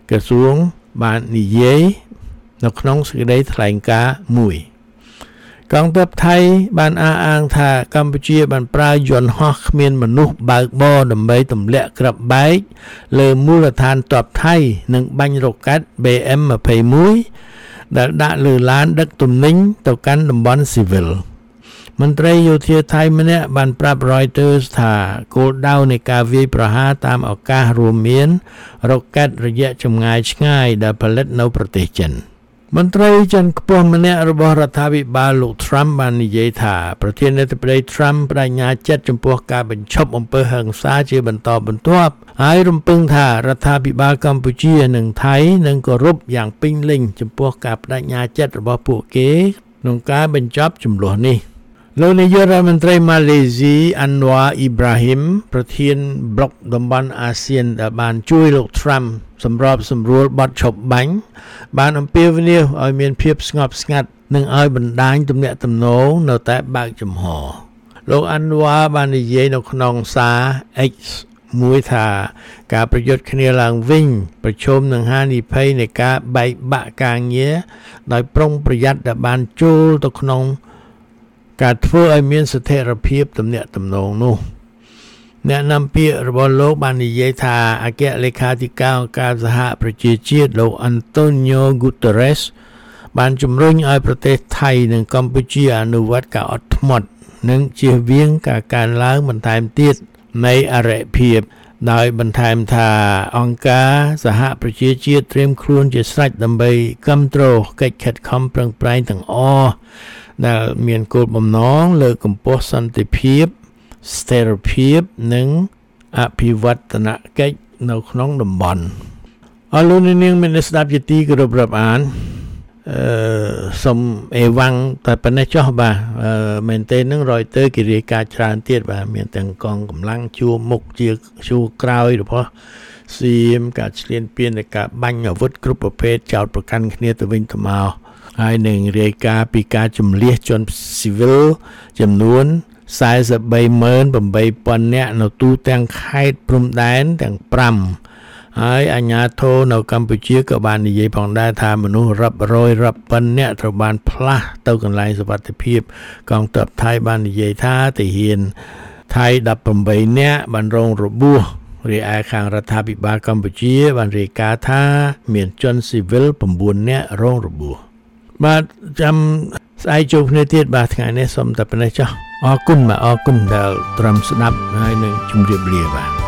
ក្រសួងបាននិយាយនៅក្នុងសេចក្តីថ្លែងការណ៍មួយកងទ័ពថៃបានអះអាងថាកម្ពុជាបានប្រើយន្តហោះគ្មានមនុស្សបើកបរដើម្បីទម្លាក់គ្រាប់បែកលើមូលដ្ឋានទ័ពថៃនិងបាញ់រ៉ុកែត បេ អេម ยี่สิบเอ็ด ដែលដាក់លើឡានដឹកទំនិញទៅកាន់តំបន់ស៊ីវិលមន្ត្រីយោធាថៃម្នាក់បានប្រាប់ Reuters ថាគោលដៅនៃការវាយប្រហារតាមឱកាសរួមមានរ៉ុកែតរយៈចម្ងាយឆ្ងាយដែលផលិតនៅប្រទេសចិនមន្ត្រីចិនខ្ពស់ម្នាក់របស់រដ្ឋាភិបាលលោក Trump បាននិយាយថាប្រធានាធិបតី Trump បដិញ្ញាចិត្តចំពោះការបញ្ឈប់អំពើហិង្សាជាបន្តបន្ទាប់ហើយរំពឹងថារដ្ឋាភិបាលកម្ពុជានិងថៃនឹងគោរពយ៉ាងពេញលេញចំពោះការបដិញ្ញាចិត្តរបស់ពួកគេក្នុងការបញ្ចប់ជម្លោះនេះលោកនាយករដ្ឋមន្ត្រីម៉ាឡេស៊ីអាន់វ៉ាអ៊ីប្រាហ៊ីមប្រធានប្លុកតំបន់អាស៊ានដែលបានជួយលោក Trump សម្របសម្រួលបទឈប់បាញ់បានអំពាវនាវឲ្យមានភាពស្ងប់ស្ងាត់និងឲ្យបណ្ដាញទំនាក់ទំនងនៅតែបើកចំហលោកអាន់វ៉ាបាននិយាយនៅក្នុងសារ X មួយថាការប្រយុទ្ធគ្នាឡើងវិញប្រឈមនឹងហានិភ័យនៃការបែកបាក់ការងារដោយប្រុងប្រយ័ត្នដែលបានចូលទៅក្នុងការធ្វើឲ្យមានស្ថិរភាពទំនាក់ទំនងនោះអ្នកនាំពាក្យរបស់លោកបាននិយាយថាអគ្គលេខាធិការអង្គការសហប្រជាជាតិលោក Antonio Guterres បានជំរុញឲ្យប្រទេសថៃនិងកម្ពុជាអនុវត្តការអត់ធ្មត់និងជៀសវាងការកើនឡើងបន្ថែមទៀតនៃអរិភាពដោយបន្ថែមថាអង្គការសហប្រជាជាតិត្រៀមខ្លួនជាស្រេចដើម្បីគាំទ្រកិច្ចខិតខំប្រឹងប្រែងទាំងអស់ដែលមានគោលបំណងលើកកម្ពស់សន្តិភាពស្ថិរភាពនិងអភិវឌ្ឍនកិច្ចនៅក្នុងតំបន់អរលោកនាងមានស្ដាប់ជាទីគោរពរាប់អានអឺសូមអេវ៉ាំងតែប៉ុណ្ណេះចុះបាទមែនទេនឹងរយទៅគេរាយការណ៍ច្រើនទៀតបាទមានទាំងកងកម្លាំងជួរមុខជាជួរក្រោយរបស់សៀមការឈ្លានពាននៃការបាញ់អាវុធគ្រប់ប្រភេទចោតប្រកាន់គ្នាទៅវិញទៅមកហើយនឹងរាយការណ៍ពីការជំលះជនស៊ីវិលចំនួនสี่สิบสามหมื่นแปดพัน នាក់នៅទូទាំងខេត្តព្រំដែនទាំងfiveហើយអាជ្ញាធរនៅកម្ពុជាក៏បាននិយាយផងដែរថាមនុស្សរាប់រយរាប់ពាន់នាក់ត្រូវបានផ្លាស់ទៅកន្លែងសុវត្ថិភាពកងទ័ពថៃបាននិយាយថាទាហានថៃeighteenនាក់បានរងរបួសរីឯខាងរដ្ឋាភិបាលកម្ពុជាបានរាយការណ៍ថាមានជនស៊ីវិលnineនាក់រងរបួសបាទចាំស្អែកជួបគ្នាទៀតបាទថ្ងៃនេះសូមតែប៉ុណ្ណេះចុះអរគុណបាទអរគុណដែលត្រឹមស្ដាប់ហើយនឹងជម្រាបលាបាទ